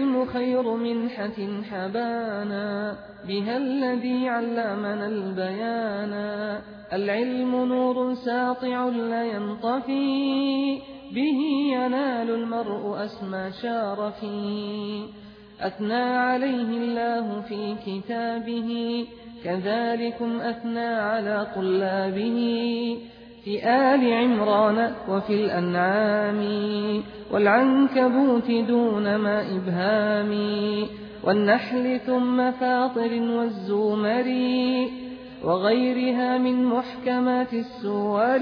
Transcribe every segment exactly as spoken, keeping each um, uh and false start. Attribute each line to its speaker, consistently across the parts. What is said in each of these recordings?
Speaker 1: العلم خير منحة حبانا بها الذي علمنا البيانا. العلم نور ساطع لا ينطفي به ينال المرء أسمى شارفي. أثنى عليه الله في كتابه كذلكم أثنى على طلابه في آل عمران وفي الأنعام والعنكبوت دون ما إبهام والنحل ثم فاطر والزمر وغيرها من محكمات السور.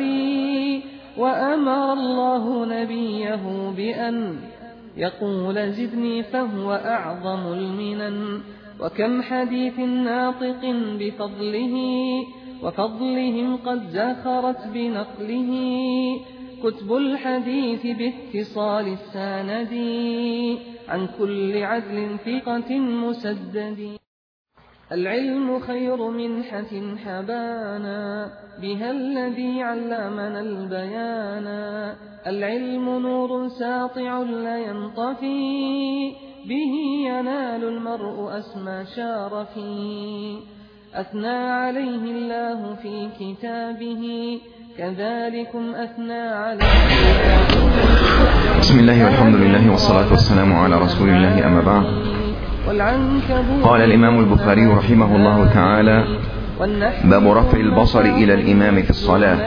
Speaker 1: وأمر الله نبيه بأن يقول زدني فهو أعظم المنن. وكم حديث ناطق بفضله وفضلهم قد زخرت بنقله كتب الحديث باتصال السند عن كل عدل ثقة مسدد. العلم خير منحة حبانا بها الذي علمنا البيانا. العلم نور ساطع لا ينطفي به ينال المرء أسمى شارفي. أثنى عليه الله في كتابه كذلكم أثنى عليه.
Speaker 2: بسم الله والحمد لله والصلاة والسلام على رسول الله، أما بعد. قال الإمام البخاري رحمه الله تعالى: باب رفع البصر إلى الإمام في الصلاة.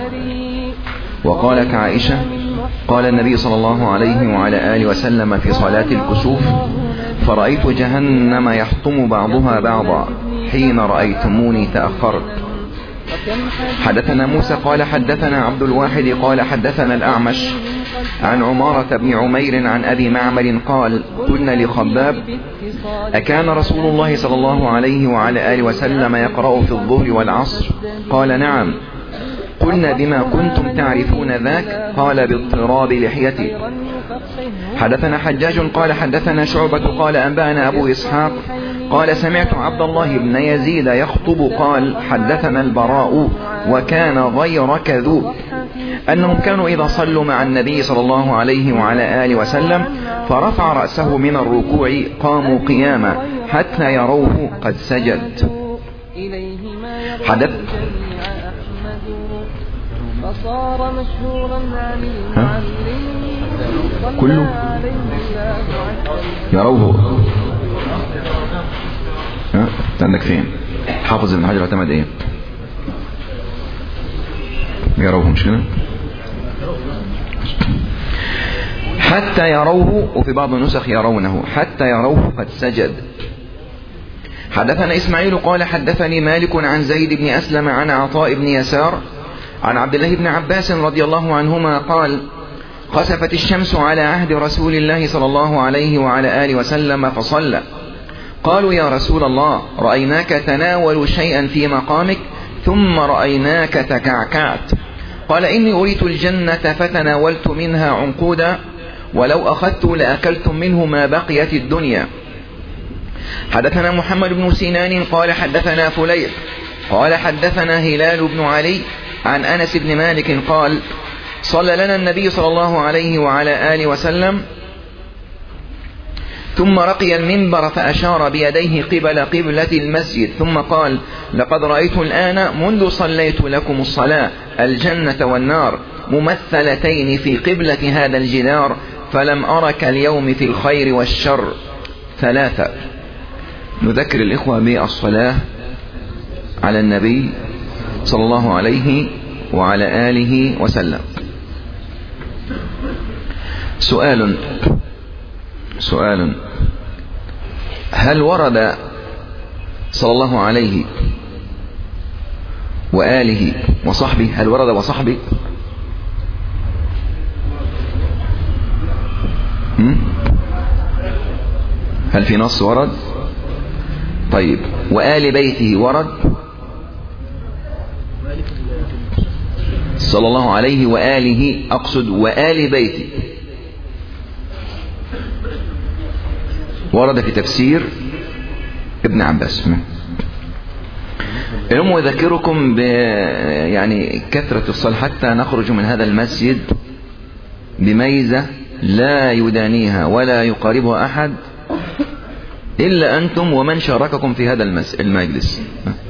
Speaker 2: وقالت عائشة: قال النبي صلى الله عليه وعلى آله وسلم في صلاة الكسوف: فرأيت جهنم يحطم بعضها بعضا حين رأيتموني تأخرت. حدثنا موسى قال حدثنا عبد الواحد قال حدثنا الأعمش عن عمارة بن عمير عن أبي معمر قال: قلنا لخباب: أكان رسول الله صلى الله عليه وعلى آله وسلم يقرأ في الظهر والعصر؟ قال: نعم. قلنا: بما كنتم تعرفون ذاك؟ قال: باضطراب لحيتي. حدثنا حجاج قال حدثنا شعبة قال أنبأنا أبو إسحاق قال: سمعت عبد الله بن يزيد يخطب قال: حدثنا البراء وكان غير كذوب أنهم كانوا إذا صلوا مع النبي صلى الله عليه وعلى آله وسلم فرفع رأسه من الركوع قاموا قياما حتى يروه قد سجد. حدث فصار مشهورا عن المعلم كله يروه. ها عندك فين حافظ ابن حجر اعتمد ايه؟ يروه مش كده؟ حتى يروه، وفي بعض النسخ يرونه حتى يروه قد سجد. حدثنا إسماعيل قال حدثني مالك عن زيد بن أسلم عن عطاء بن يسار عن عبد الله بن عباس رضي الله عنهما قال: خسفت الشمس على عهد رسول الله صلى الله عليه وعلى آله وسلم فصلى. قالوا: يا رسول الله، رأيناك تناول شيئا في مقامك ثم رأيناك تكعكعت. قال: إني أريت الجنة فتناولت منها عنقودا، ولو أخذت لأكلتم منه ما بقيت الدنيا. حدثنا محمد بن سنان قال حدثنا فليح قال حدثنا هلال بن علي عن أنس بن مالك قال: صلى لنا النبي صلى الله عليه وعلى آله وسلم ثم رقي المنبر فأشار بيديه قبل قبلة المسجد ثم قال: لقد رأيت الآن منذ صليت لكم الصلاة الجنة والنار ممثلتين في قبلة هذا الجدار، فلم أرك اليوم في الخير والشر. ثلاثة. نذكر الإخوة بالصلاة على النبي صلى الله عليه وعلى آله وسلم. سؤال سؤال هل ورد صلى الله عليه وآله وصحبه هل ورد وصحبه هل في نص ورد؟ طيب، وآل بيته ورد صلى الله عليه وآله، أقصد وآل بيته ورد في تفسير ابن عباس. اليوم أذكركم ب يعني كثرة الصلاة حتى نخرج من هذا المسجد بميزة لا يدانيها ولا يقاربها أحد إلا أنتم ومن شارككم في هذا المجلس.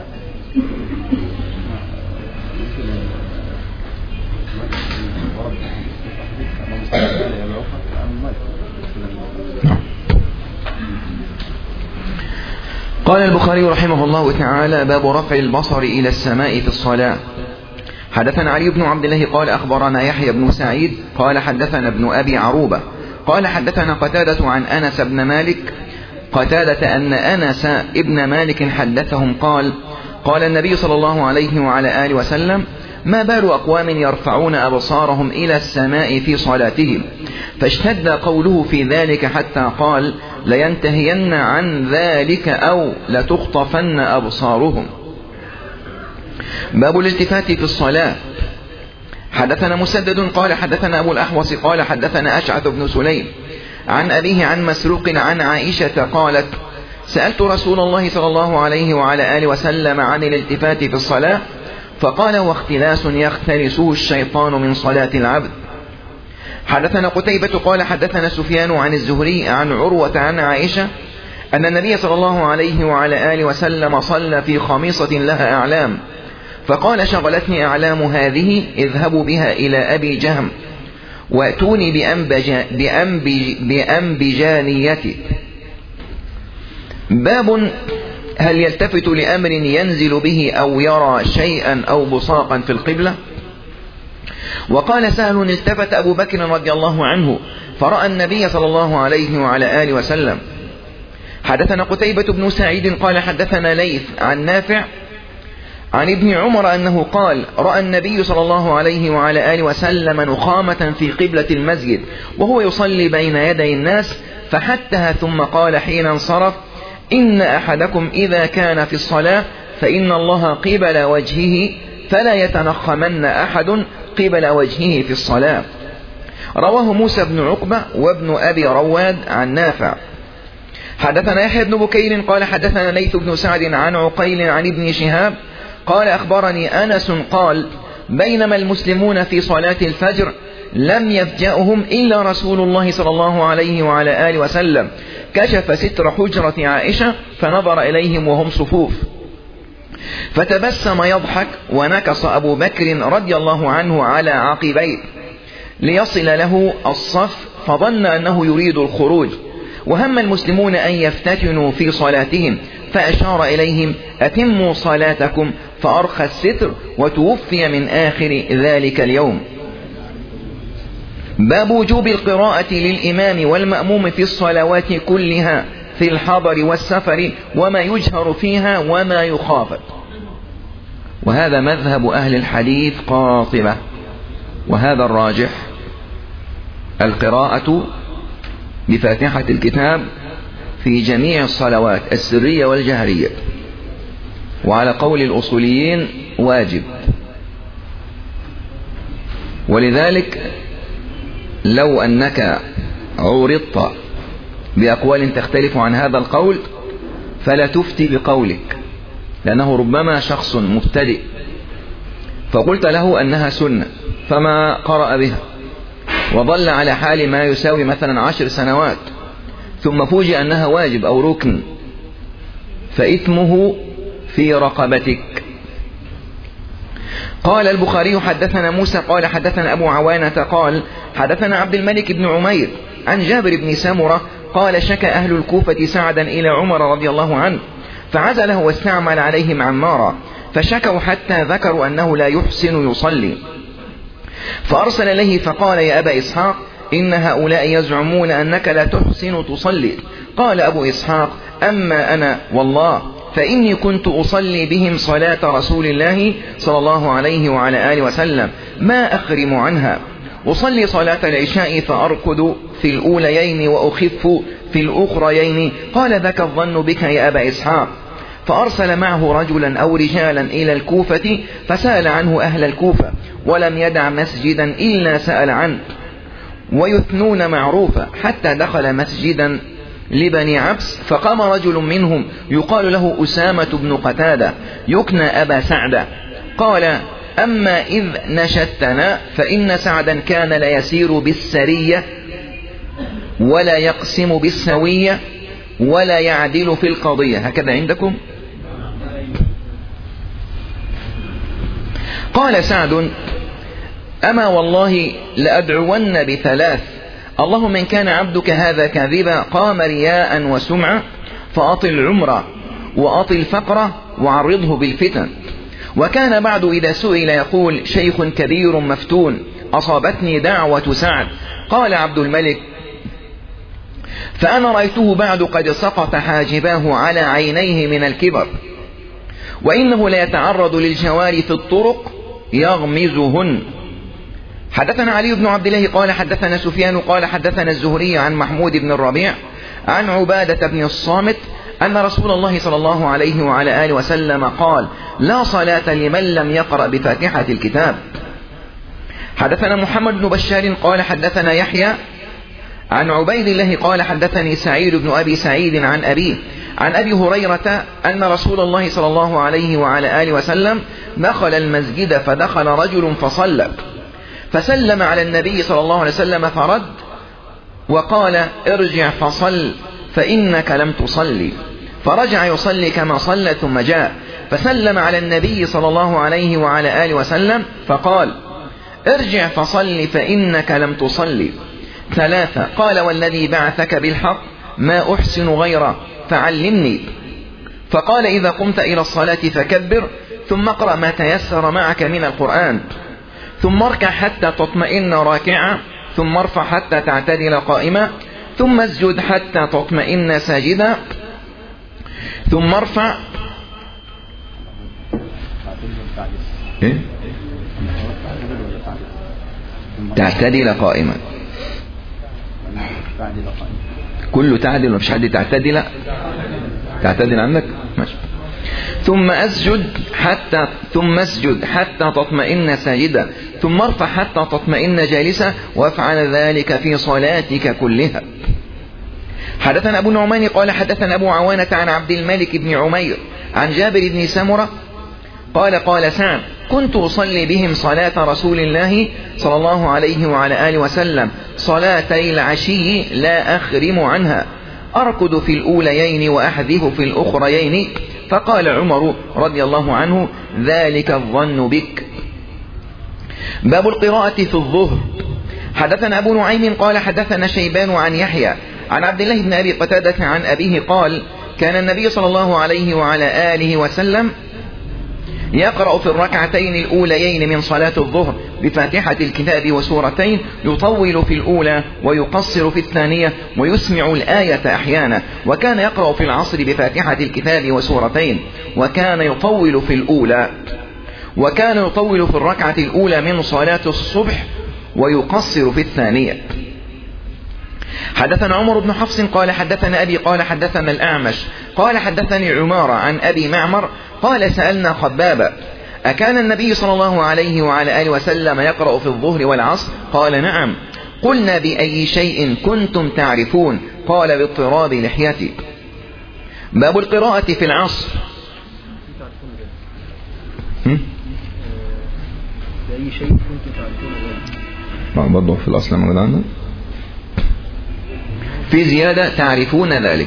Speaker 2: قال البخاري رحمه الله تعالى: باب رفع البصر إلى السماء في الصلاة. حدثنا علي بن عبد الله قال أخبرنا يحيى بن سعيد قال حدثنا ابن أبي عروبة قال حدثنا قتادة عن أنس بن مالك قتادة أن أنس ابن مالك حدثهم قال: قال النبي صلى الله عليه وعلى آله وسلم: ما بال أقوام يرفعون أبصارهم إلى السماء في صلاتهم؟ فاشتد قوله في ذلك حتى قال: لينتهين عن ذلك أو لتخطفن أبصارهم. باب الالتفات في الصلاة. حدثنا مسدد قال حدثنا أبو الأحوص قال حدثنا أشعث بن سليم عن أبيه عن مسروق عن عائشة قالت: سألت رسول الله صلى الله عليه وعلى آله وسلم عن الالتفات في الصلاة فقال: واختلاس يختلسه الشيطان من صلاة العبد. حدثنا قتيبة قال حدثنا سفيان عن الزهري عن عروة عن عائشة أن النبي صلى الله عليه وعلى آله وسلم صلى في خميصة لها أعلام فقال: شغلتني أعلام هذه اذهبوا بها إلى أبي جهم وأتوني بأنبج بأنبج بأنبجانيته. باب هل يلتفت لأمر ينزل به أو يرى شيئا أو بصاقا في القبلة؟ وقال سهل: التفت أبو بكر رضي الله عنه فرأى النبي صلى الله عليه وعلى آله وسلم. حدثنا قتيبة بن سعيد قال حدثنا ليث عن نافع عن ابن عمر أنه قال: رأى النبي صلى الله عليه وعلى آله وسلم نخامة في قبلة المسجد وهو يصلي بين يدي الناس فحتها ثم قال حين انصرف: إن أحدكم إذا كان في الصلاة فإن الله قبل وجهه فلا يتنخمن أحد قبل وجهه في الصلاة. رواه موسى بن عقبة وابن أبي رواد عن نافع. حدثنا يحيى بن بكير قال حدثنا ليث بن سعد عن عقيل عن ابن شهاب قال: أخبرني أنس قال: بينما المسلمون في صلاة الفجر لم يفجأهم إلا رسول الله صلى الله عليه وعلى آله وسلم كشف ستر حجرة عائشة فنظر إليهم وهم صفوف فتبسم يضحك ونكص أبو بكر رضي الله عنه على عقبيه ليصل له الصف فظن أنه يريد الخروج وهم المسلمون أن يفتتنوا في صلاتهم فأشار إليهم: أتموا صلاتكم، فأرخى الستر وتوفي من آخر ذلك اليوم. باب وجوب القراءة للإمام والمأموم في الصلوات كلها في الحضر والسفر وما يجهر فيها وما يخافت. وهذا مذهب أهل الحديث قاطبة، وهذا الراجح: القراءة بفاتحة الكتاب في جميع الصلوات السرية والجهرية، وعلى قول الأصوليين واجب. ولذلك لو أنك عورضت بأقوال تختلف عن هذا القول فلا تفتي بقولك، لأنه ربما شخص مبتدئ فقلت له أنها سنة فما قرأ بها وظل على حال ما يساوي مثلا عشر سنوات ثم فوجئ أنها واجب أو ركن، فإثمه في رقبتك. قال البخاري حدثنا موسى قال حدثنا أبو عوانة قال حدثنا عبد الملك بن عمير عن جابر بن سمرة قال: شكى أهل الكوفة سعدا إلى عمر رضي الله عنه فعزله واستعمل عليهم عمارا، فشكوا حتى ذكروا أنه لا يحسن يصلي، فأرسل إليه فقال: يا أبا إسحاق، إن هؤلاء يزعمون أنك لا تحسن تصلي. قال أبو إسحاق: أما أنا والله فإني كنت أصلي بهم صلاة رسول الله صلى الله عليه وعلى آله وسلم ما أخرم عنها، أصلي صلاة العشاء فأركض في الأوليين وأخف في الأخريين. قال: ذاك الظن بك يا أبا إسحاق. فأرسل معه رجلا أو رجالا إلى الكوفة فسأل عنه أهل الكوفة، ولم يدع مسجدا إلا سأل عنه، ويثنون معروفا، حتى دخل مسجدا لبني عبس فقام رجل منهم يقال له أسامة بن قتادة يكنى أبا سعدة، قال: أما إذ نشدتنا فإن سعدا كان لا يسير بالسرية ولا يقسم بالسوية ولا يعدل في القضية. هكذا عندكم؟ قال سعد: أما والله لأدعون بثلاث، اللهم إن كان عبدك هذا كاذبا قام رياء وسمعة فأطل عمره وأطل فقره وعرضه بالفتن. وكان بعد إذا سئل يقول: شيخ كبير مفتون أصابتني دعوة سعد. قال عبد الملك: فأنا رأيته بعد قد سقط حاجباه على عينيه من الكبر، وإنه لا يتعرض للجوار في الطرق يغمزهن. حدثنا علي بن عبد الله قال حدثنا سفيان قال حدثنا الزهري عن محمود بن الربيع عن عبادة بن الصامت أن رسول الله صلى الله عليه وعلى آله وسلم قال: لا صلاة لمن لم يقرأ بفاتحة الكتاب. حدثنا محمد بن بشار قال حدثنا يحيى عن عبيد الله قال حدثني سعيد بن أبي سعيد عن أبيه عن أبي هريرة أن رسول الله صلى الله عليه وعلى آله وسلم دخل المسجد فدخل رجل فصلى، فسلم على النبي صلى الله عليه وسلم فرد وقال: ارجع فصل فإنك لم تصلي. فرجع يصلي كما صلى ثم جاء فسلم على النبي صلى الله عليه وعلى آله وسلم فقال: ارجع فصل فإنك لم تصلي ثلاثة. قال: والذي بعثك بالحق ما أحسن غيره فعلمني. فقال: إذا قمت إلى الصلاة فكبر، ثم اقرأ ما تيسر معك من القرآن، ثم اركع حتى تطمئن راكعا، ثم ارفع حتى تعتدل قائما، ثم اسجد حتى تطمئن ساجدا، ثم ارفع إيه؟ تعتدل قائما. كله تعدل ومش حد تعتدل. تعتدل عندك ماشي. ثم اسجد حتى ثم اسجد حتى تطمئن ساجدا، ثم ارفع حتى تطمئن جالسا، وافعل ذلك في صلاتك كلها. حدثنا أبو نعمان قال حدثنا أبو عوانة عن عبد الملك بن عمير عن جابر بن سمرة قال: قال سعد: كنت أصلي بهم صلاة رسول الله صلى الله عليه وعلى آله وسلم صلاتي العشي لا أخرم عنها، أركض في الأوليين وأحذف في الأخريين. فقال عمر رضي الله عنه: ذلك الظن بك. باب القراءة في الظهر. حدثنا أبو نعيم قال حدثنا شيبان عن يحيى عن عبد الله بن أبي قتادة عن أبيه قال: كان النبي صلى الله عليه وعلى آله وسلم يقرأ في الركعتين الأوليين من صلاة الظهر بفاتحة الكتاب وسورتين، يطول في الأولى ويقصر في الثانية ويسمع الآية أحيانا. وكان يقرأ في العصر بفاتحة الكتاب وسورتين، وكان يطول في الأولى وكان يطول في الركعة الأولى من صلاة الصبح ويقصر في الثانية. حدثنا عمر بن حفص قال حدثنا أبي قال حدثنا الأعمش قال حدثني عمارة عن أبي معمر قال: سألنا خبابا: أكان النبي صلى الله عليه وعلى آله وسلم يقرأ في الظهر والعصر؟ قال: نعم. قلنا: بأي شيء كنتم تعرفون؟ قال: باضطراب لحيتي. باب القراءة في العصر.
Speaker 3: بأي شيء كنتم تعرفون؟
Speaker 2: برضه في الأصل موجود عندنا في زيادة: تعرفون ذلك.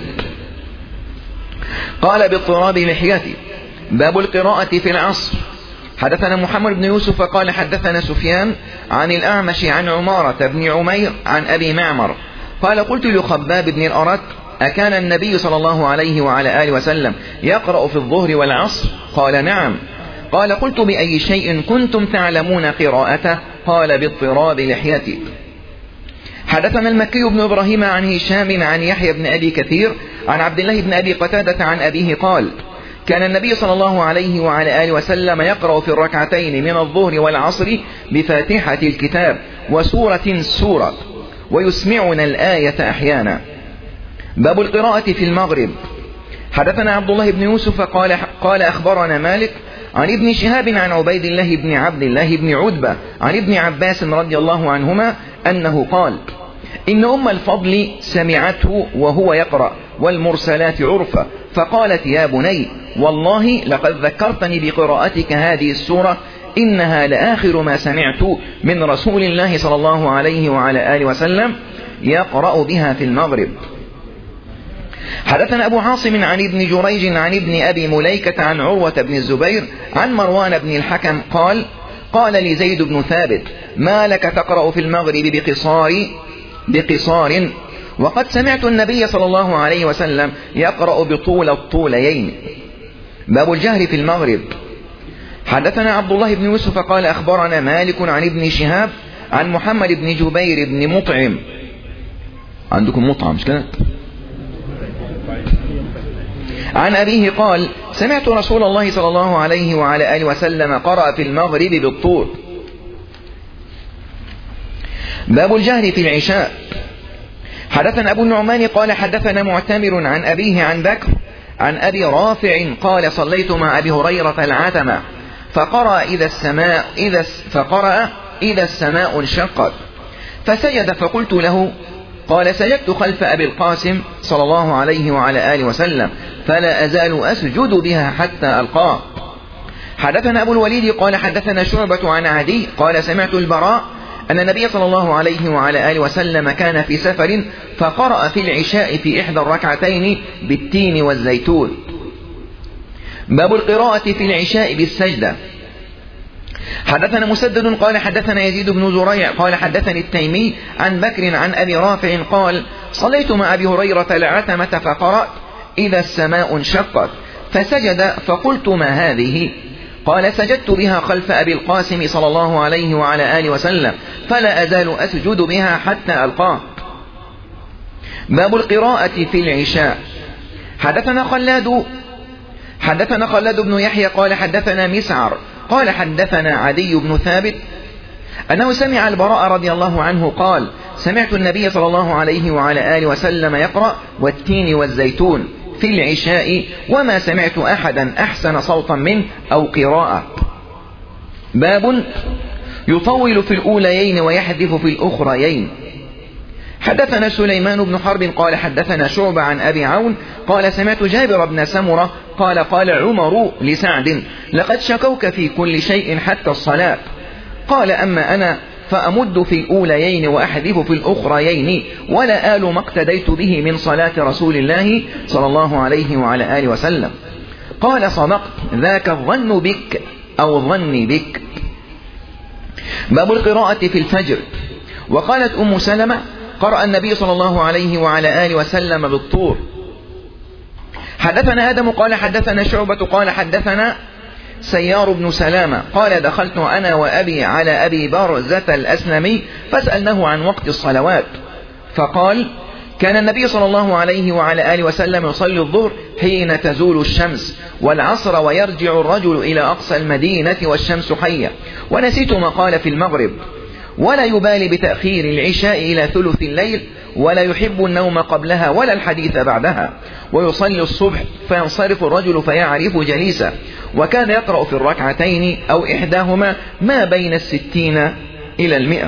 Speaker 2: قال: باضطراب لحيتي. باب القراءة في العصر. حدثنا محمد بن يوسف قال حدثنا سفيان عن الأعمش عن عمارة بن عمير عن أبي معمر قال: قلت لخباب بن الأرت: أكان النبي صلى الله عليه وعلى آله وسلم يقرأ في الظهر والعصر؟ قال: نعم. قال: قلت: بأي شيء كنتم تعلمون قراءته؟ قال: باضطراب لحيتي. حدثنا المكي بن إبراهيم عن هشام عن يحيى بن أبي كثير عن عبد الله بن أبي قتادة عن أبيه قال: كان النبي صلى الله عليه وعلى آله وسلم يقرأ في الركعتين من الظهر والعصر بفاتحة الكتاب وسورة سورة، ويسمعنا الآية أحيانا. باب القراءة في المغرب. حدثنا عبد الله بن يوسف قال, قال أخبرنا مالك عن ابن شهاب عن عبيد الله بن عبد الله بن عتبة عن ابن عباس رضي الله عنهما أنه قال: إن أم الفضل سمعته وهو يقرأ والمرسلات عرفا، فقالت: يا بني، والله لقد ذكرتني بقراءتك هذه السورة، إنها لآخر ما سمعت من رسول الله صلى الله عليه وعلى آله وسلم يقرأ بها في المغرب. حدثنا أبو عاصم عن ابن جريج عن ابن أبي مليكة عن عروة بن الزبير عن مروان بن الحكم قال قال لي زيد بن ثابت ما لك تقرأ في المغرب بقصار بقصار وقد سمعت النبي صلى الله عليه وسلم يقرأ بطول الطوليين. باب الجهر في المغرب. حدثنا عبد الله بن يوسف قال أخبرنا مالك عن ابن شهاب عن محمد بن جبير بن مطعم. عندكم مطعم مش كده؟ عن أبيه قال سمعت رسول الله صلى الله عليه وعلى آله وسلم قرأ في المغرب بالطور. باب الجهر في العشاء. حدثنا أبو النعمان قال حدثنا معتمر عن أبيه عن بكر عن أبي رافع قال صليت مع أبي هريرة العتمة فقرأ إذا السماء إذا فقرأ إذا السماء انشقت فسجد فقلت له قال سجدت خلف أبي القاسم صلى الله عليه وعلى آله وسلم فلا أزال أسجد بها حتى ألقاه. حدثنا أبو الوليد قال حدثنا شعبة عن عدي قال سمعت البراء أن النبي صلى الله عليه وعلى آله وسلم كان في سفر فقرأ في العشاء في إحدى الركعتين بالتين والزيتون. باب القراءة في العشاء بالسجدة. حدثنا مسدد قال حدثنا يزيد بن زريع قال حدثني التيمي عن بكر عن أبي رافع قال صليت مع أبي هريرة العتمة فقرأت إذا السماء انشقت فسجد فقلت ما هذه قال سجدت بها خلف أبي القاسم صلى الله عليه وعلى آله وسلم فلا أزال أسجد بها حتى ألقاه. باب القراءة في العشاء. حدثنا خلاد حدثنا خلاد بن يحيى قال حدثنا مسعر قال حدثنا عدي بن ثابت أنه سمع البراء رضي الله عنه قال سمعت النبي صلى الله عليه وعلى آله وسلم يقرأ والتين والزيتون في العشاء وما سمعت أحدا أحسن صوتا منه أو قراءة. باب يطول في الأوليين ويحذف في الأخريين. حدثنا سليمان بن حرب قال حدثنا شعبة عن أبي عون قال سمعت جابر بن سمرة قال قال عمر لسعد لقد شكوك في كل شيء حتى الصلاة قال أما أنا فأمد في الأوليين وأحذف في الأخريين ولا آل ما اقتديت به من صلاة رسول الله صلى الله عليه وعلى آله وسلم. قال صدقت ذاك الظن بك أو ظني بك. باب القراءة في الفجر. وقالت أم سلمة قرأ النبي صلى الله عليه وعلى آله وسلم بالطور. حدثنا آدم قال حدثنا شعبة قال حدثنا سيار بن سلامة قال دخلت أنا وأبي على أبي برزة الأسلمي فسألناه عن وقت الصلوات فقال كان النبي صلى الله عليه وعلى آله وسلم يصلي الظهر حين تزول الشمس والعصر ويرجع الرجل إلى أقصى المدينة والشمس حية ونسيت ما قال في المغرب ولا يبالي بتأخير العشاء إلى ثلث الليل ولا يحب النوم قبلها ولا الحديث بعدها ويصلي الصبح فينصرف الرجل فيعرف جليسا وكان يقرأ في الركعتين أو إحداهما ما بين الستين إلى المئة.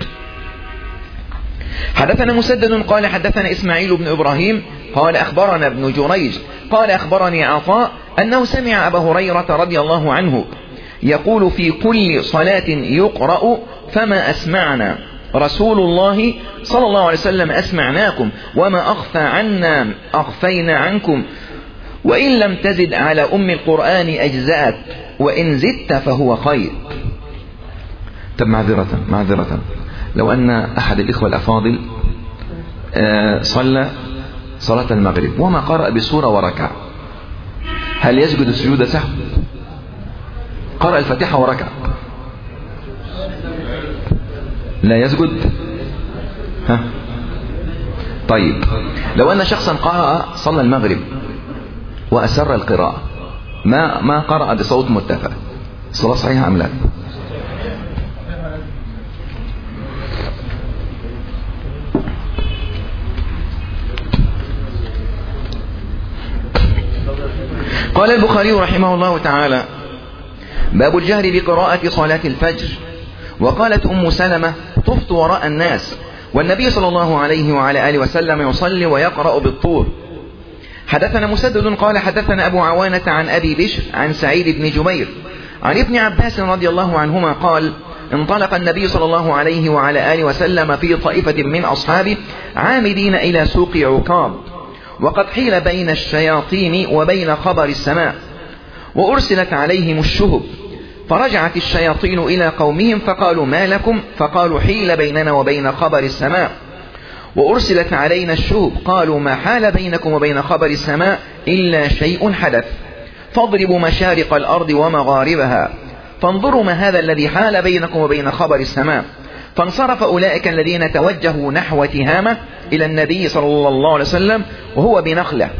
Speaker 2: حدثنا مسدد قال حدثنا إسماعيل بن إبراهيم قال أخبرنا ابن جريج قال أخبرني عطاء أنه سمع أبا هريرة رضي الله عنه يقول في كل صلاة يقرأ فما أسمعنا رسول الله صلى الله عليه وسلم أسمعناكم وما أخفى عنا أخفينا عنكم وإن لم تزد على أم القرآن أجزأت وإن زدت فهو خير.
Speaker 4: طب معذرة معذرة لو أن أحد الإخوة الأفاضل صلى صلاة المغرب وما قرأ بسورة وركع هل يسجد سجود سهو؟ قرأ الفاتحة وركع لا يسجد؟ ها؟ طيب لو أن شخصا قرأ صلى المغرب وأسر القراءة ما ما قرأ بصوت مرتفع الصلاة صحيحة أم لا؟
Speaker 2: قال البخاري رحمه الله تعالى باب الجهر بقراءة صلاة الفجر. وقالت أم سلمة طفت وراء الناس والنبي صلى الله عليه وعلى آله وسلم يصلي ويقرأ بالطور. حدثنا مسدد قال حدثنا أبو عوانة عن أبي بشر عن سعيد بن جبير عن ابن عباس رضي الله عنهما قال انطلق النبي صلى الله عليه وعلى آله وسلم في طائفة من أصحابه عامدين إلى سوق عكاظ
Speaker 4: وقد حيل بين الشياطين وبين خبر السماء، وأرسلت عليهم الشهب، فرجعت الشياطين إلى قومهم فقالوا ما لكم؟ فقالوا حيل بيننا وبين خبر السماء وأرسلت علينا الشهب. قالوا ما حال بينكم وبين خبر السماء إلا شيء حدث، فاضربوا مشارق الأرض ومغاربها فانظروا ما هذا الذي حال بينكم وبين خبر السماء. فانصرف أولئك الذين توجهوا نحو تهامة إلى النبي صلى الله عليه وسلم وهو بنخلة،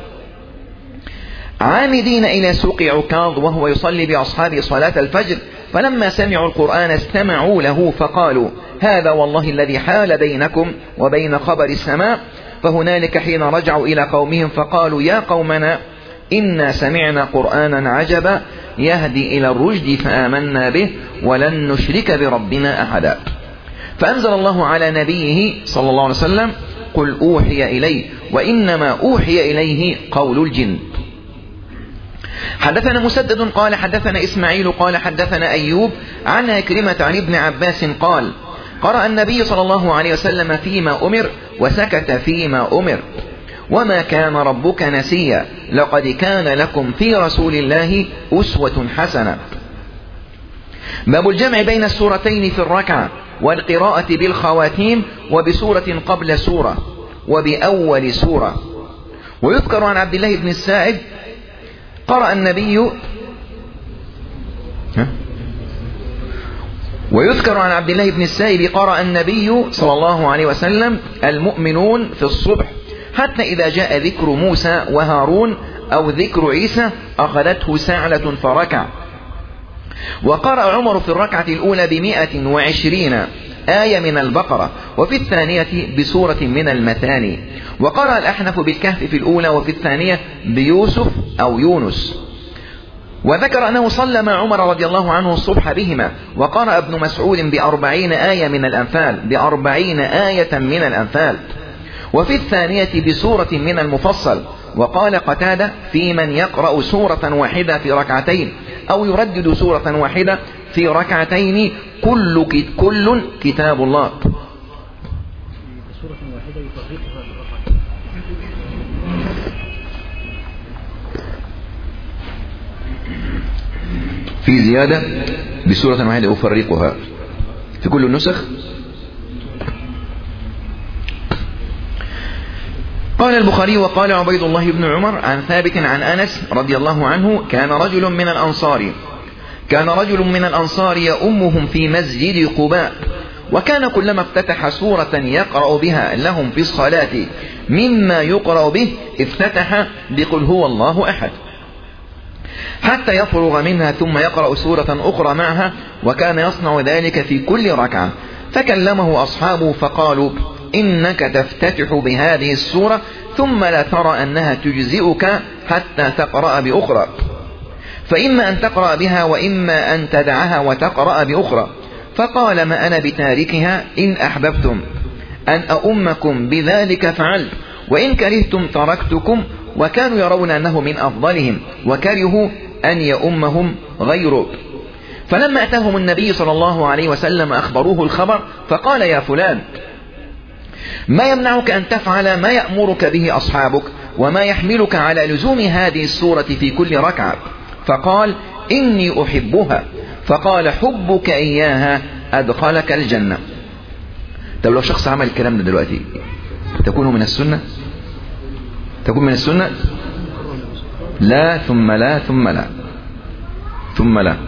Speaker 4: عامدين إلى سوق عكاظ وهو يصلي بأصحابه صلاة الفجر، فلما سمعوا القرآن استمعوا له فقالوا هذا والله الذي حال بينكم وبين خبر السماء. فهنالك حين رجعوا إلى قومهم فقالوا يا قومنا إنا سمعنا قرآنا عجبا يهدي إلى الرشد فآمنا به ولن نشرك بربنا أحدا. فأنزل الله على نبيه صلى الله عليه وسلم قل أوحي إليه وإنما أوحي إليه قول الجن. حدثنا مسدد قال حدثنا إسماعيل قال حدثنا أيوب عن عكرمة عن ابن عباس قال قرأ النبي صلى الله عليه وسلم فيما أمر وسكت فيما أمر وما كان ربك نسيا لقد كان لكم في رسول الله أسوة حسنة. باب الجمع بين السورتين في الركعة والقراءة بالخواتيم وبسورة قبل سورة وبأول سورة. ويذكر عن عبد الله بن السائب قرأ النبي ويذكر عن عبد الله بن السائب قرأ النبي صلى الله عليه وسلم المؤمنون في الصبح حتى إذا جاء ذكر موسى وهارون أو ذكر عيسى أخذته سعلة فركع. وقرأ عمر في الركعة الأولى بمئة وعشرين آية من البقرة وفي الثانية بسورة من المثاني. وقرأ الأحنف بالكهف في الأولى وفي الثانية بيوسف أو يونس. وذكر أنه صلى مع عمر رضي الله عنه الصبح بهما. وقرأ ابن مسعود بأربعين آية من الأنفال بأربعين آية من الأنفال وفي الثانية بسورة من المفصل. وقال قتادة في من يقرأ سورة واحدة في ركعتين أو يردد سورة واحدة في ركعتين كل كل كتاب الله. في زيادة بسورة واحدة أفرقها في كل النسخ. قال البخاري وقال عبيد الله بن عمر عن ثابت عن أنس رضي الله عنه كان رجل من الأنصار كان رجل من الأنصار يؤمهم في مسجد قباء وكان كلما افتتح سورة يقرأ بها لهم في الصلاة مما يقرأ به افتتح بقل هو الله أحد حتى يفرغ منها ثم يقرأ سورة أخرى معها وكان يصنع ذلك في كل ركعة. فكلمه أصحابه فقالوا إنك تفتتح بهذه السورة ثم لا ترى أنها تجزئك حتى تقرأ بأخرى، فإما أن تقرأ بها وإما أن تدعها وتقرأ بأخرى. فقال ما أنا بتاركها إن أحببتم أن أؤمكم بذلك فعلت وإن كرهتم تركتكم. وكانوا يرون أنه من أفضلهم وكرهوا أن يؤمهم غيره. فلما أتاهم النبي صلى الله عليه وسلم أخبروه الخبر فقال يا فلان ما يمنعك أن تفعل ما يأمرك به أصحابك وما يحملك على لزوم هذه السورة في كل ركعة؟ فقال إني أحبها. فقال حبك إياها أدخلك الجنة. طب لو شخص عمل الكلام ده دلوقتي تكون من السنة؟ تكون من السنة؟ لا ثم لا ثم لا ثم لا.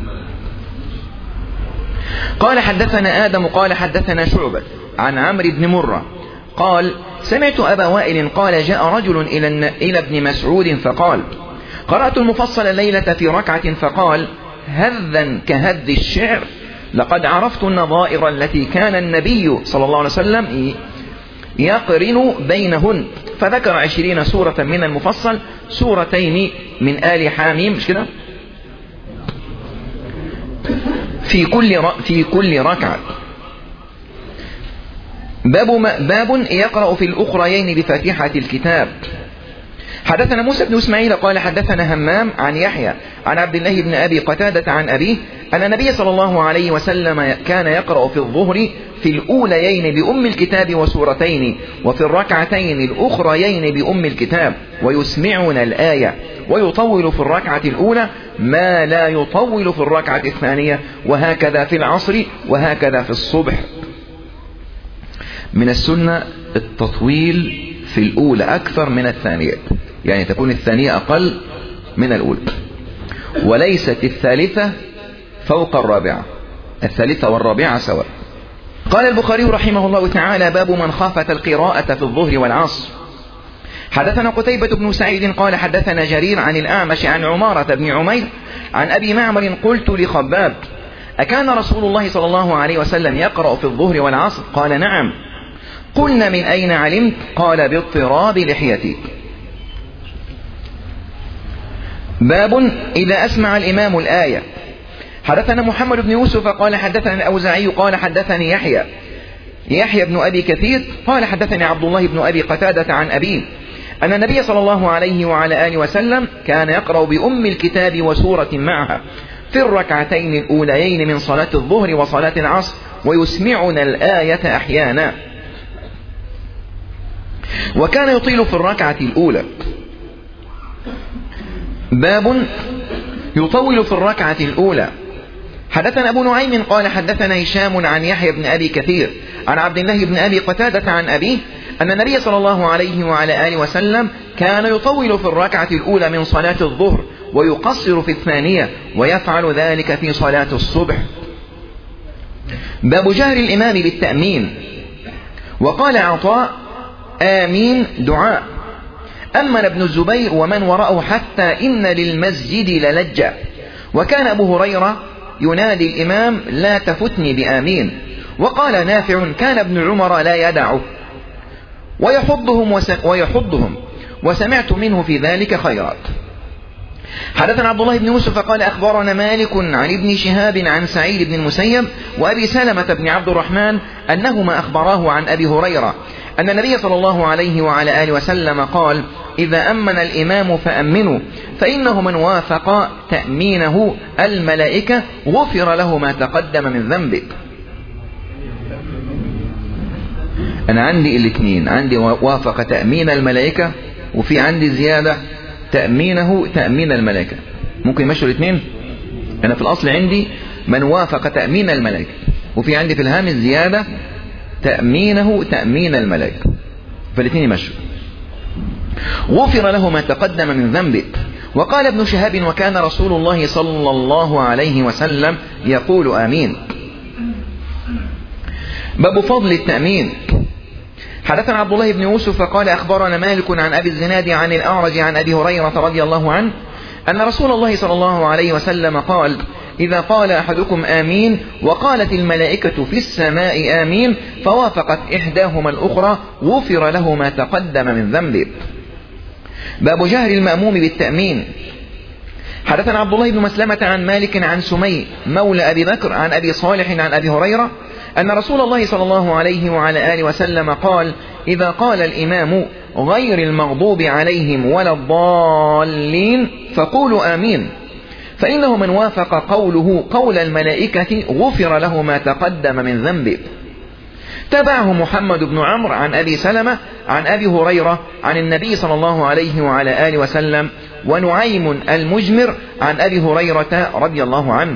Speaker 4: قال حدثنا آدم قال حدثنا شعبة عن عمرو بن مرة قال سمعت أبا وائل قال جاء رجل إلى إلى ابن مسعود فقال قرأت المفصل ليلة في ركعة فقال هذا كهذ الشعر لقد عرفت النظائر التي كان النبي صلى الله عليه وسلم يقرن بينهن. فذكر عشرين سورة من المفصل سورتين من آل حاميم مش كده في كل في كل ركعة. باب باب يقرأ في الأخريين بفاتحة الكتاب. حدثنا موسى بن إسماعيل قال حدثنا همام عن يحيى عن عبد الله بن أبي قتادة عن أبيه أن النبي صلى الله عليه وسلم كان يقرأ في الظهر في الأوليين بأم الكتاب وسورتين وفي الركعتين الأخريين بأم الكتاب ويسمعنا الآية ويطول في الركعة الأولى ما لا يطول في الركعة الثانية وهكذا في العصر وهكذا في الصبح. من السنة التطويل في الأولى أكثر من الثانية، يعني تكون الثانية أقل من الأولى، وليست الثالثة فوق الرابعة، الثالثة والرابعة سواء. قال البخاري رحمه الله تعالى: باب من خافت القراءة في الظهر والعصر. حدثنا قتيبة بن سعيد قال حدثنا جرير عن الأعمش عن عمارة بن عمير عن أبي معمر قلت لخباب: أكان رسول الله صلى الله عليه وسلم يقرأ في الظهر والعصر؟ قال: نعم. قلنا: من أين علمت؟ قال: باضطراب لحيتي. باب إذا أسمع الإمام الآية. حدثنا محمد بن يوسف قال حدثنا الأوزاعي قال حدثني يحيى يحيى بن أبي كثير قال حدثني عبد الله بن أبي قتادة عن أبيه أن النبي صلى الله عليه وعلى آله وسلم كان يقرأ بأم الكتاب وسورة معها في الركعتين الأوليين من صلاة الظهر وصلاة العصر ويسمعنا الآية أحيانا، وكان يطيل في الركعة الأولى. باب يطول في الركعة الأولى. حدثنا أبو نعيم قال حدثنا هشام عن يحيى بن أبي كثير عن عبد الله بن أبي قتادة عن أبيه أن النبي صلى الله عليه وعلى آله وسلم كان يطول في الركعة الأولى من صلاة الظهر ويقصر في الثانية ويفعل ذلك في صلاة الصبح. باب جهر الإمام بالتأمين. وقال عطاء: آمين دعاء. أمن ابن الزبير ومن وراءه حتى إن للمسجد للجة. وكان أبو هريرة ينادي الإمام: لا تفتني بآمين. وقال نافع: كان ابن عمر لا يدعه ويحضهم, وس... ويحضهم وسمعت منه في ذلك خيرات. حدثنا عبد الله بن يوسف قال أخبرنا مالك عن ابن شهاب عن سعيد بن المسيب وأبي سلمة بن عبد الرحمن أنهما أخبراه عن أبي هريرة أن النبي صلى الله عليه وعلى آله وسلم قال: إذا أمن الإمام فأمنوا فإنه من وافق تأمينه الملائكة غفر له ما تقدم من ذنبه. أنا عندي الاثنين، عندي وافق تأمين الملائكة وفي عندي زيادة تأمينه تأمين الملائكة. ممكن يمشوا الاثنين؟ أنا في الأصل عندي من وافق تأمين الملائكة وفي عندي في الهامش زيادة تأمينه تأمين الملائكة، فالاثنين يمشوا. غفر له ما تقدم من ذنبه. وقال ابن شهاب: وكان رسول الله صلى الله عليه وسلم يقول آمين. باب فضل التأمين. حدثنا عبد الله بن يوسف قال أخبرنا مالك عن أبي الزناد عن الأعرج عن أبي هريرة رضي الله عنه أن رسول الله صلى الله عليه وسلم قال: إذا قال أحدكم آمين وقالت الملائكة في السماء آمين فوافقت إحداهما الأخرى غفر له ما تقدم من ذنبه. باب جهر المأموم بالتأمين. حدثنا عبد الله بن مسلمة عن مالك عن سمي مولى أبي بكر عن أبي صالح عن أبي هريرة أن رسول الله صلى الله عليه وعلى آله وسلم قال: إذا قال الإمام غير المغضوب عليهم ولا الضالين فقولوا آمين فإنه من وافق قوله قول الملائكة غفر له ما تقدم من ذنبه. تبعه محمد بن عمرو عن أبي سلمة عن أبي هريرة عن النبي صلى الله عليه وعلى آله وسلم ونعيم المجمر عن أبي هريرة رضي الله عنه.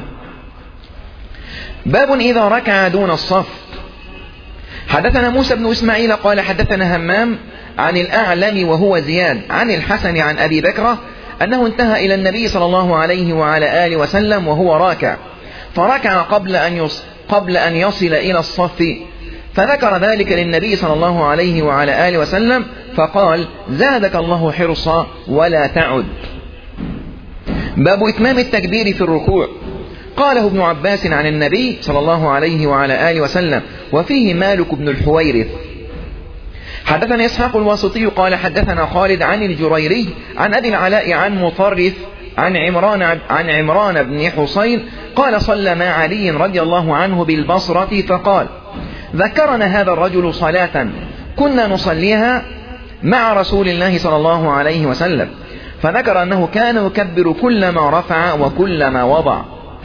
Speaker 4: باب إذا ركع دون الصف. حدثنا موسى بن إسماعيل قال حدثنا همام عن الأعلم وهو زياد عن الحسن عن أبي بكرة أنه انتهى إلى النبي صلى الله عليه وعلى آله وسلم وهو راكع فركع قبل أن يص قبل أن يصل إلى الصف فذكر ذلك للنبي صلى الله عليه وعلى آله وسلم فقال: زادك الله حرصا ولا تعد. باب إتمام التكبير في الركوع. قاله ابن عباس عن النبي صلى الله عليه وعلى آله وسلم وفيه مالك بن الحويرث. حدثنا إسحاق الواسطي قال حدثنا خالد عن الجريري عن أبي العلاء عن مطرف عن عمران عن عمران بن حسين قال: صلى مع علي رضي الله عنه بالبصرة فقال: ذكرنا هذا الرجل صلاة كنا نصليها مع رسول الله صلى الله عليه وسلم، فذكر أنه كان يكبر كلما رفع وكلما وضع.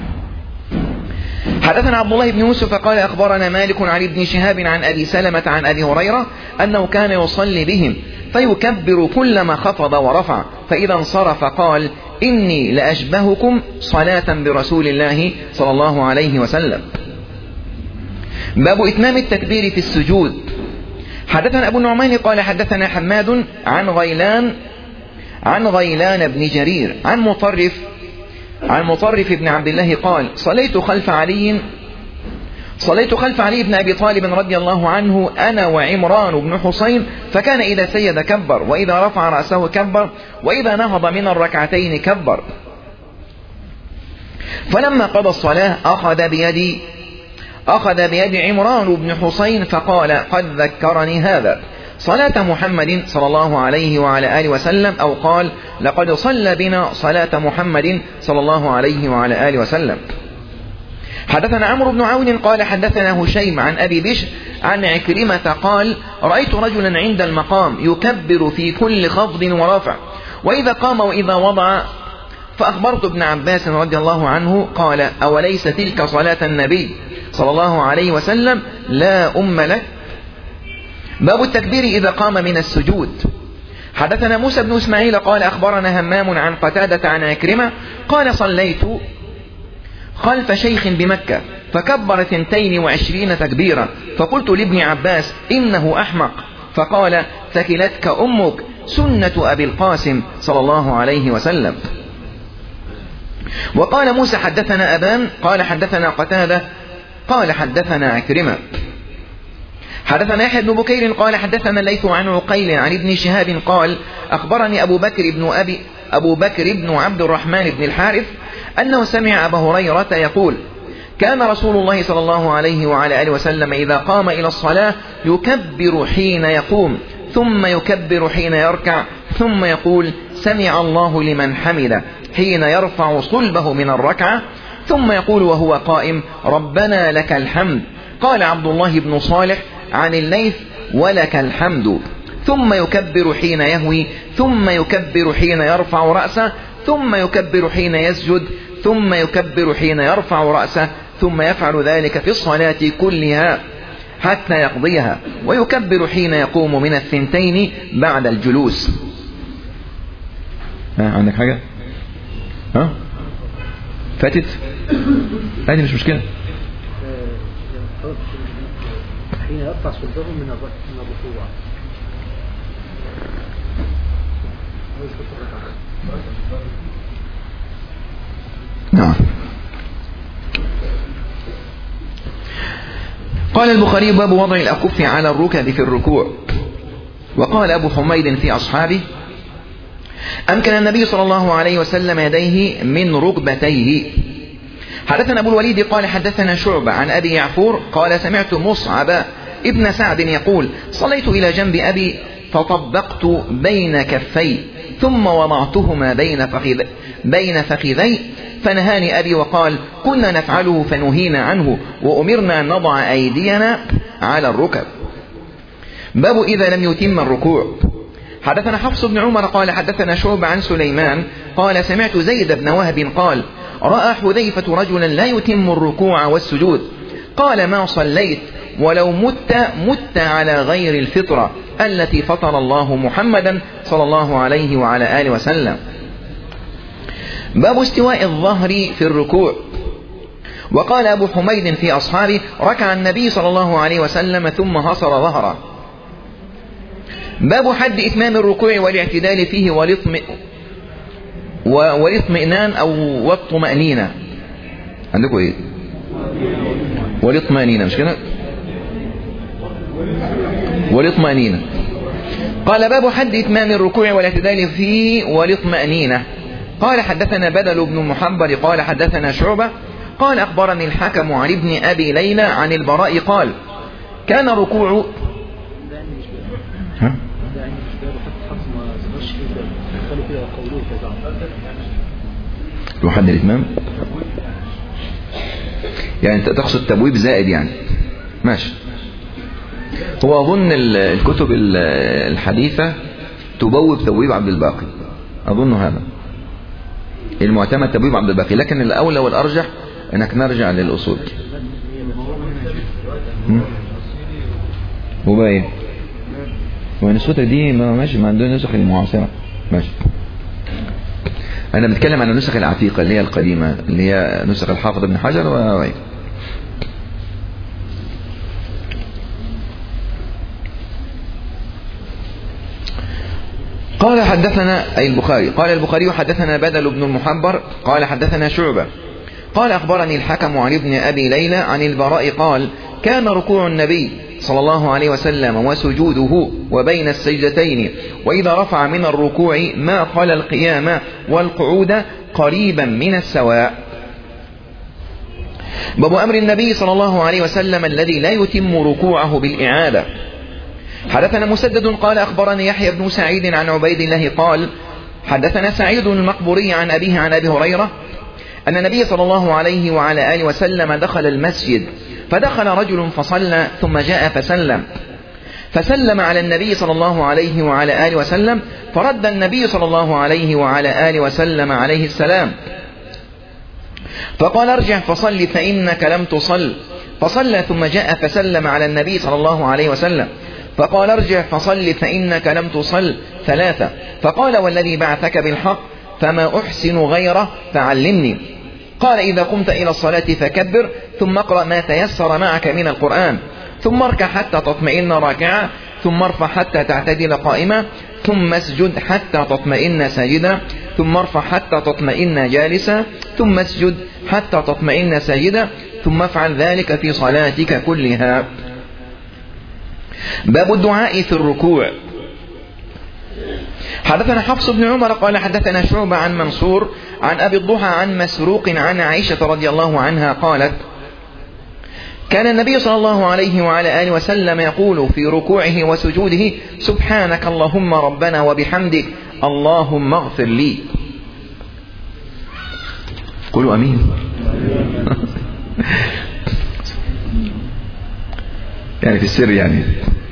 Speaker 4: حدثنا عبد الله بن يوسف قال أخبرنا مالك عن ابن شهاب عن أبي سلمة عن أبي هريرة أنه كان يصلي بهم فيكبر كلما خفض ورفع، فإذا انصرف قال إني لأشبهكم صلاة برسول الله صلى الله عليه وسلم. باب إتمام التكبير في السجود. حدثنا أبو النعمان قال حدثنا حماد عن غيلان عن غيلان بن جرير عن مطرف عن مطرف بن عبد الله قال صليت خلف علي صليت خلف علي بن أبي طالب رضي الله عنه أنا وعمران بن حسين، فكان إذا سجد كبر، وإذا رفع رأسه كبر، وإذا نهض من الركعتين كبر. فلما قضى الصلاة أخذ بيدي أخذ بيد عمران بن حسين فقال قد ذكرني هذا صلاة محمد صلى الله عليه وعلى آله وسلم، أو قال لقد صلى بنا صلاة محمد صلى الله عليه وعلى آله وسلم. حدثنا عمرو بن عون قال حدثنا هشيم عن أبي بشر عن عكرمة قال رأيت رجلا عند المقام يكبر في كل خفض ورفع، وإذا قام وإذا وضع، فأخبرت ابن عباس رضي الله عنه قال أوليس تلك صلاة النبي صلى الله عليه وسلم؟ لا أم لك. باب التكبير إذا قام من السجود. حدثنا موسى بن إسماعيل قال أخبرنا همام عن قتادة عن عكرمة قال صليت خلف شيخ بمكة فكبر ثنتين وعشرين تكبيرا، فقلت لابن عباس إنه أحمق، فقال ثكلتك أمك سنة أبي القاسم صلى الله عليه وسلم. وقال موسى حدثنا أبان قال حدثنا قتادة قال حدثنا عكرمة. حدثنا يحيى بن بكير قال حدثنا الليث عن عقيل عن ابن شهاب قال أخبرني أبو بكر بن أبي أبو بكر بن عبد الرحمن بن الحارث أنه سمع أبا هريرة يقول كان رسول الله صلى الله عليه وعلى آله وسلم إذا قام إلى الصلاة يكبر حين يقوم، ثم يكبر حين يركع، ثم يقول سمع الله لمن حمده حين يرفع صلبه من الركعة، ثم يقول وهو قائم ربنا لك الحمد. قال عبد الله بن صالح عن الليث ولك الحمد. ثم يكبر حين يهوي، ثم يكبر حين يرفع رأسه، ثم يكبر حين يسجد، ثم يكبر حين يرفع رأسه، ثم يفعل ذلك في الصلاة كلها حتى يقضيها، ويكبر حين يقوم من الثنتين بعد الجلوس. ها عندك حاجة؟ ها فاتت؟ هذه مش مشكلة.
Speaker 3: حين يرفع صلبه من الركوع.
Speaker 4: نعم. قال البخاري باب وضع الأكف على الركب في الركوع. وقال أبو حميد في أصحابه أمكن النبي صلى الله عليه وسلم يديه من ركبتيه. حدثنا أبو الوليد قال حدثنا شعبة عن أبي يعفور قال سمعت مصعب ابن سعد يقول صليت إلى جنب أبي فطبقت بين كفي ثم وضعتهما بين فخذي بين فخذي فنهاني أبي وقال كنا نفعله فنهينا عنه وأمرنا أن نضع أيدينا على الركب. باب إذا لم يتم الركوع. حدثنا حفص بن عمر قال حدثنا شعبة عن سليمان قال سمعت زيد بن وهب قال رأى حذيفة رجلا لا يتم الركوع والسجود، قال ما صليت ولو مت مت على غير الفطرة التي فطر الله محمدا صلى الله عليه وعلى آله وسلم. باب استواء الظهر في الركوع. وقال أبو حميد في أصحابه ركع النبي صلى الله عليه وسلم ثم هصر ظهره. باب حد إتمام الركوع والاعتدال فيه والاطمئنان أو والطمأنينة. عندكم إيه؟ والاطمئنينة مش كده؟ والاطمئنينة. قال باب حد إتمام الركوع والاعتدال فيه والاطمئنينة. قال حدثنا بدل بن محبر قال حدثنا شعبة قال أخبرني الحكم عن ابن أبي ليلى عن البراء قال كان ركوع ها؟ حد الإتمام يعني أنت تقصد تبويب زائد يعني ماشي. هو أظن الكتب الحديثة تبوب تبويب عبد الباقي، أظن هذا المعتمد تبويب عبد الباقي، لكن الأولى والأرجح أنك نرجع للأصول. وباين والنسخة دي ما ماشي، ما عندنا نسخ المعاصرة ماشي. أنا بتكلم عن النسخ العتيقة اللي هي القديمة، اللي هي نسخ الحافظ ابن حجر وغيره. قال حدثنا أي البخاري، قال البخاري حدثنا بدل بن المحبر قال حدثنا شعبة قال أخبرني الحكم عن ابن أبي ليلى عن البراء قال كان ركوع النبي صلى الله عليه وسلم وسجوده وبين السجدتين وإذا رفع من الركوع ما قال القيام والقعود قريبا من السواء. باب أمر النبي صلى الله عليه وسلم الذي لا يتم ركوعه بالإعادة. حدثنا مسدد قال أخبرني يحيى بن سعيد عن عبيد الله قال حدثنا سعيد المقبوري عن أبيه عن أبي هريرة أن النبي صلى الله عليه وعلى آله وسلم دخل المسجد فدخل رجل فصلى ثم جاء فسلم فسلم على النبي صلى الله عليه وعلى آله وسلم فرد النبي صلى الله عليه وعلى آله وسلم عليه السلام فقال ارجع فصل فإنك لم تصل فصلى ثم جاء فسلم على النبي صلى الله عليه وسلم فقال ارجع فصل فإنك لم تصل ثلاثة فقال والذي بعثك بالحق فما أحسن غيره فعلمني. قال إذا قمت إلى الصلاة فكبر ثم اقرأ ما تيسر معك من القرآن ثم اركع حتى تطمئن راكعا ثم ارفع حتى تعتدل قائما ثم اسجد حتى تطمئن ساجدا ثم ارفع حتى تطمئن جالسا ثم اسجد حتى تطمئن ساجدا ثم افعل ذلك في صلاتك كلها. باب الدعاء في الركوع. حدثنا حفص بن عمر قال حدثنا شعبة عن منصور عن أبي الضحى عن مسروق عن عائشة رضي الله عنها قالت كان النبي صلى الله عليه وعلى آله وسلم يقول في ركوعه وسجوده سبحانك اللهم ربنا وبحمدك اللهم اغفر لي. قولوا أمين. يعني في السر يعني.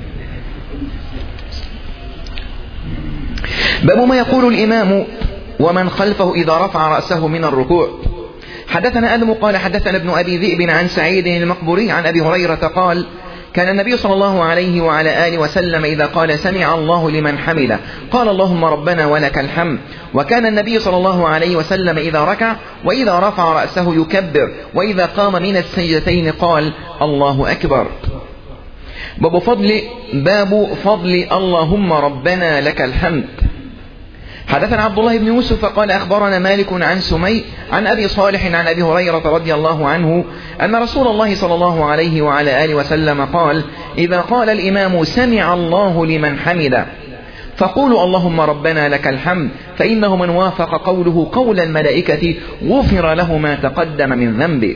Speaker 4: باب ما يقول الإمام ومن خلفه إذا رفع رأسه من الركوع. حدثنا أدم قال حدثنا ابن أبي ذئب عن سعيد المقبوري عن أبي هريرة قال كان النبي صلى الله عليه وعلى آله وسلم إذا قال سمع الله لمن حمده قال اللهم ربنا ولك الحمد. وكان النبي صلى الله عليه وسلم إذا ركع وإذا رفع رأسه يكبر وإذا قام من السجدتين قال الله أكبر. باب فضل باب فضل اللهم ربنا لك الحمد. حدثنا عبد الله بن يوسف قال أخبرنا مالك عن سمي عن أبي صالح عن أبي هريرة رضي الله عنه أن رسول الله صلى الله عليه وعلى آله وسلم قال إذا قال الإمام سمع الله لمن حمده فقولوا اللهم ربنا لك الحمد فإنه من وافق قوله قول الملائكة غفر له ما تقدم من ذنبه.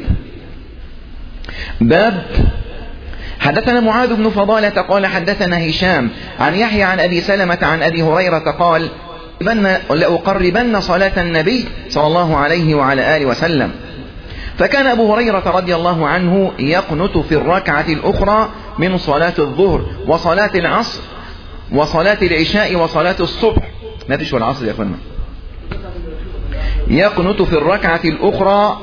Speaker 4: باب حدثنا معاذ بن فضالة قال حدثنا هشام عن يحيى عن أبي سلمة عن أبي هريرة قال لأقربن صلاة النبي صلى الله عليه وعلى آله وسلم. فكان أبو هريرة رضي الله عنه يقنت في الركعة الأخرى من صلاة الظهر وصلاة العصر وصلاة العشاء وصلاة الصبح. ما فيش والعصر يا أخوانا. يقنت في الركعة الأخرى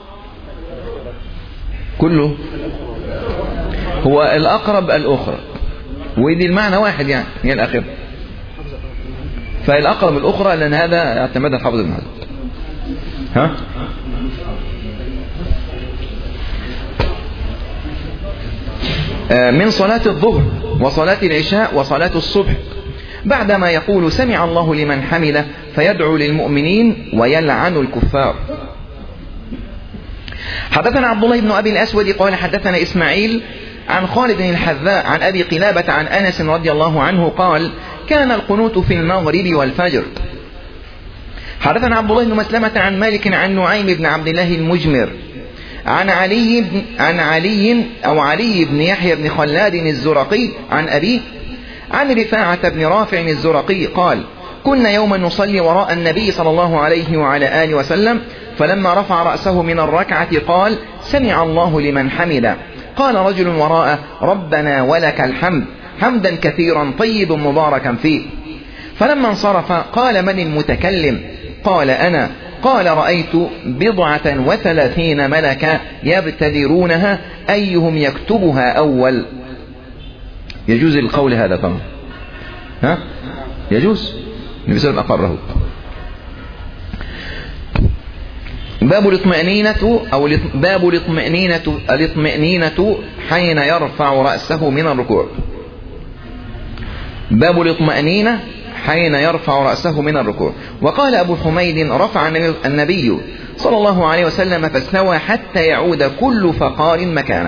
Speaker 4: كله هو الأقرب الأخرى ودي المعنى واحد يعني هي الأخير فالأقرب الأخرى لأن هذا اعتمد الحافظ ابن حجر. ها من صلاة الظهر وصلاة العشاء وصلاة الصبح بعدما يقول سمع الله لمن حمده فيدعو للمؤمنين ويلعن الكفار. حدثنا عبد الله بن أبي الأسود قال حدثنا إسماعيل عن خالد الحذاء عن أبي قلابة عن أنس رضي الله عنه قال كان القنوت في المغرب والفجر. حدثنا عبد الله بن مسلمة عن مالك عن نعيم بن عبد الله المجمر عن علي بن عن علي أو علي بن يحيى بن خلاد الزرقي عن أبيه عن رفاعة بن رافع الزرقي قال كنا يوما نصلي وراء النبي صلى الله عليه وعلى آله وسلم فلما رفع رأسه من الركعة قال سمع الله لمن حمده قال رجل وراءه ربنا ولك الحمد حمدا كثيرا طيبا مباركا فيه فلما انصرف قال: من المتكلم؟ قال: أنا. قال: رأيت بضعة وثلاثين ملكا يبتدرونها أيهم يكتبها أول. يجوز القول هذا طبعا، ها؟ يجوز، النبي صلى الله عليه وسلم أقره. باب الاطمئنينة أو باب الاطمئنينة الاطمئنينة حين يرفع رأسه من الركوع. باب الاطمئنينة حين يرفع رأسه من الركوع. وقال أبو حميد: رفع النبي صلى الله عليه وسلم فاستوى حتى يعود كل فقار مكانه.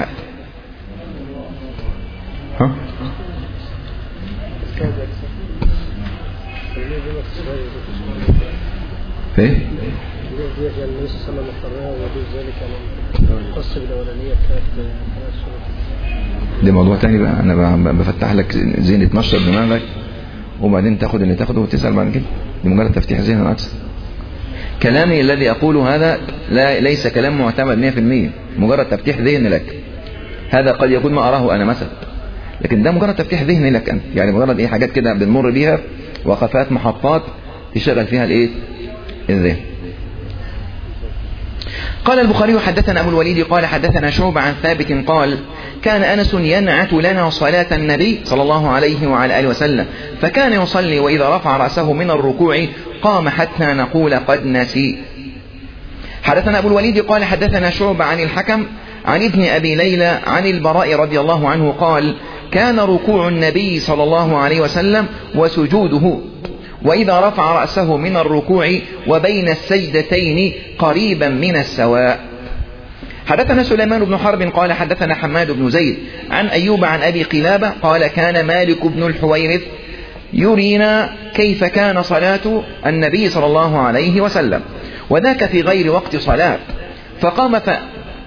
Speaker 4: ها؟ ايه؟ ده موضوع تاني بقى، انا بفتح لك زين تنشر دماغك وبعدين تاخد اللي تاخده وتسأل بعد كده. دي مجرد تفتيح ذهن اكثر. كلامي الذي اقوله هذا لا ليس كلام معتمد مية في المية، مجرد تفتيح ذهن لك. هذا قد يكون ما اراه انا مثلا، لكن ده مجرد تفتيح ذهن لك انت، يعني مجرد ايه، حاجات كده بنمر بيها، وقفات، محطات تشغل فيها الايه، الذهن. قال البخاري: حدثنا أبو الوليد قال حدثنا شعبة عن ثابت قال: كان أنس ينعت لنا صلاة النبي صلى الله عليه وعلى آله وسلم، فكان يصلي وإذا رفع رأسه من الركوع قام حتى نقول قد نسي. حدثنا أبو الوليد قال حدثنا شعبة عن الحكم عن ابن أبي ليلى عن البراء رضي الله عنه قال: كان ركوع النبي صلى الله عليه وسلم وسجوده وإذا رفع رأسه من الركوع وبين السجدتين قريبا من السواء. حدثنا سليمان بن حرب قال حدثنا حماد بن زيد عن أيوب عن أبي قلابة قال: كان مالك بن الحويرث يرينا كيف كان صلاة النبي صلى الله عليه وسلم، وذاك في غير وقت صلاة، فقام ف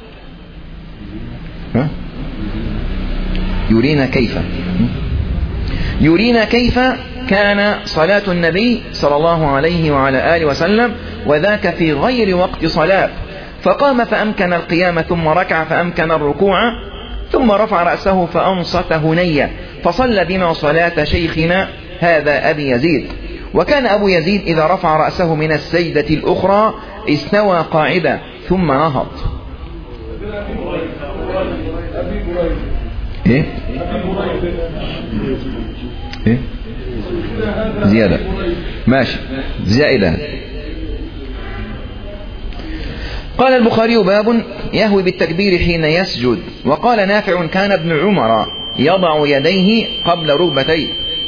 Speaker 4: ها؟ يرينا كيف يرينا كيف كان صلاة النبي صلى الله عليه وعلى آله وسلم، وذاك في غير وقت صلاة، فقام فأمكن القيام ثم ركع فأمكن الركوع ثم رفع رأسه فأنصت هنيا، فصلى بنا صلاة شيخنا هذا أبي يزيد. وكان أبو يزيد إذا رفع رأسه من السجدة الأخرى استوى قاعدا ثم نهض. إيه؟ إيه؟ زيادة، ماشي، زائدة. قال البخاري: باب يهوي بالتكبير حين يسجد. وقال نافع: كان ابن عمر يضع يديه قبل ركبتيه.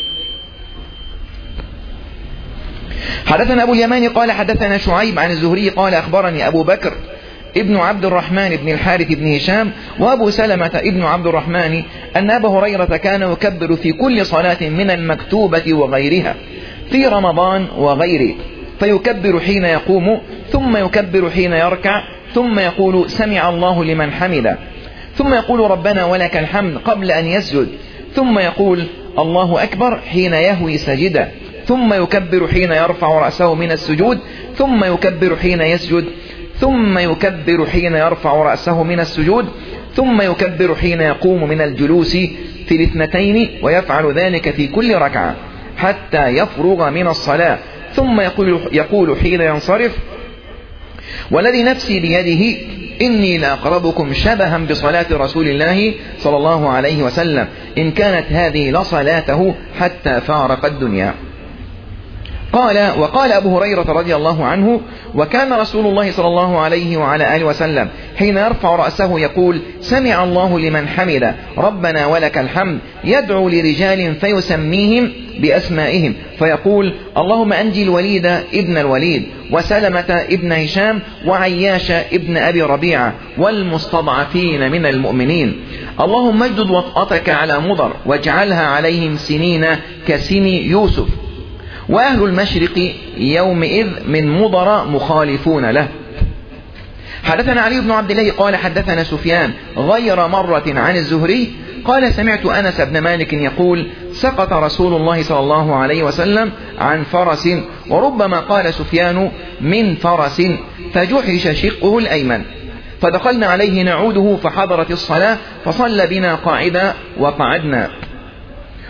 Speaker 4: حدثنا أبو اليمان قال حدثنا شعيب عن الزهري قال: أخبرني أبو بكر ابن عبد الرحمن بن الحارث بن هشام وأبو سلمة ابن عبد الرحمن أن أبا هريرة كان يكبر في كل صلاة من المكتوبة وغيرها في رمضان وغيره، فيكبر حين يقوم ثم يكبر حين يركع ثم يقول سمع الله لمن حمده ثم يقول ربنا ولك الحمد قبل أن يسجد ثم يقول الله أكبر حين يهوي سجدا ثم يكبر حين يرفع رأسه من السجود ثم يكبر حين يسجد ثم يكبر حين يرفع رأسه من السجود ثم يكبر حين يقوم من الجلوس في الاثنتين، ويفعل ذلك في كل ركعة حتى يفرغ من الصلاة ثم يقول, يقول حين ينصرف والذي نفسي بيده إني لأقربكم شبها بصلاة رسول الله صلى الله عليه وسلم إن كانت هذه لصلاته حتى فارق الدنيا. قال وقال أبو هريرة رضي الله عنه: وكان رسول الله صلى الله عليه وعلى آله وسلم حين يرفع رأسه يقول سمع الله لمن حمد ربنا ولك الحمد، يدعو لرجال فيسميهم بأسمائهم فيقول اللهم أنجي الوليد ابن الوليد وسلمة ابن هشام وعياش ابن أبي ربيعة والمستضعفين من المؤمنين، اللهم اجدد وطأتك على مضر واجعلها عليهم سنين كسن يوسف، وأهل المشرق يومئذ من مضر مخالفون له. حدثنا علي بن عبد الله قال حدثنا سفيان غير مرة عن الزهري قال سمعت أنس بن مالك يقول سقط رسول الله صلى الله عليه وسلم عن فرس، وربما قال سفيان من فرس، فجحش شقه الأيمن، فدخلنا عليه نعوده فحضرت الصلاة فصلى بنا قاعدا وقعدنا.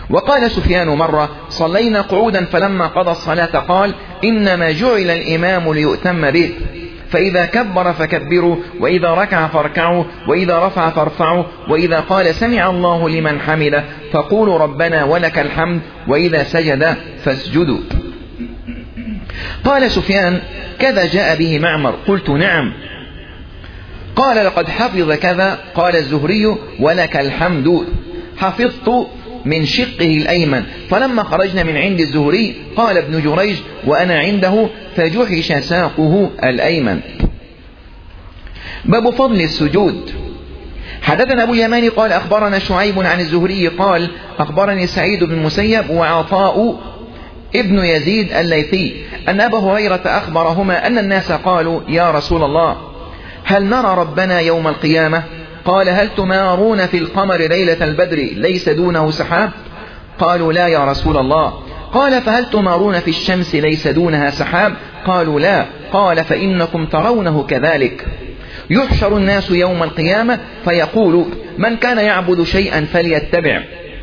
Speaker 4: وقال سفيان مرة: صلينا قعودا فلما قضى الصلاة قال: إنما جعل الإمام ليؤتم به، فإذا كبر فكبروا، وإذا ركع فاركعوا، وإذا رفع فارفعوا، وإذا قال سمع الله لمن حمده فقولوا ربنا ولك الحمد، وإذا سجد فاسجدوا. قال سفيان: كذا جاء به معمر. قلت: نعم. قال: لقد حفظ كذا. قال الزهري: ولك الحمد. حفظت من شقه الأيمن. فلما خرجنا من عند الزهري قال ابن جريج وأنا عنده: فجحش ساقه الأيمن. باب فضل السجود. حدثنا أبو اليمان قال أخبرنا شعيب عن الزهري قال أخبرني سعيد بن المسيب وعطاء ابن يزيد الليثي أن أبا هريرة أخبرهما أن الناس قالوا: يا رسول الله، هل نرى ربنا يوم القيامة؟ قال: هل تمارون في القمر ليلة البدر ليس دونه سحاب؟ قالوا: لا يا رسول الله. قال: فهل تمارون في الشمس ليس دونها سحاب؟ قالوا: لا. قال: فإنكم ترونه كذلك. يحشر الناس يوم القيامة فيقول: من كان يعبد شيئا فليتبع،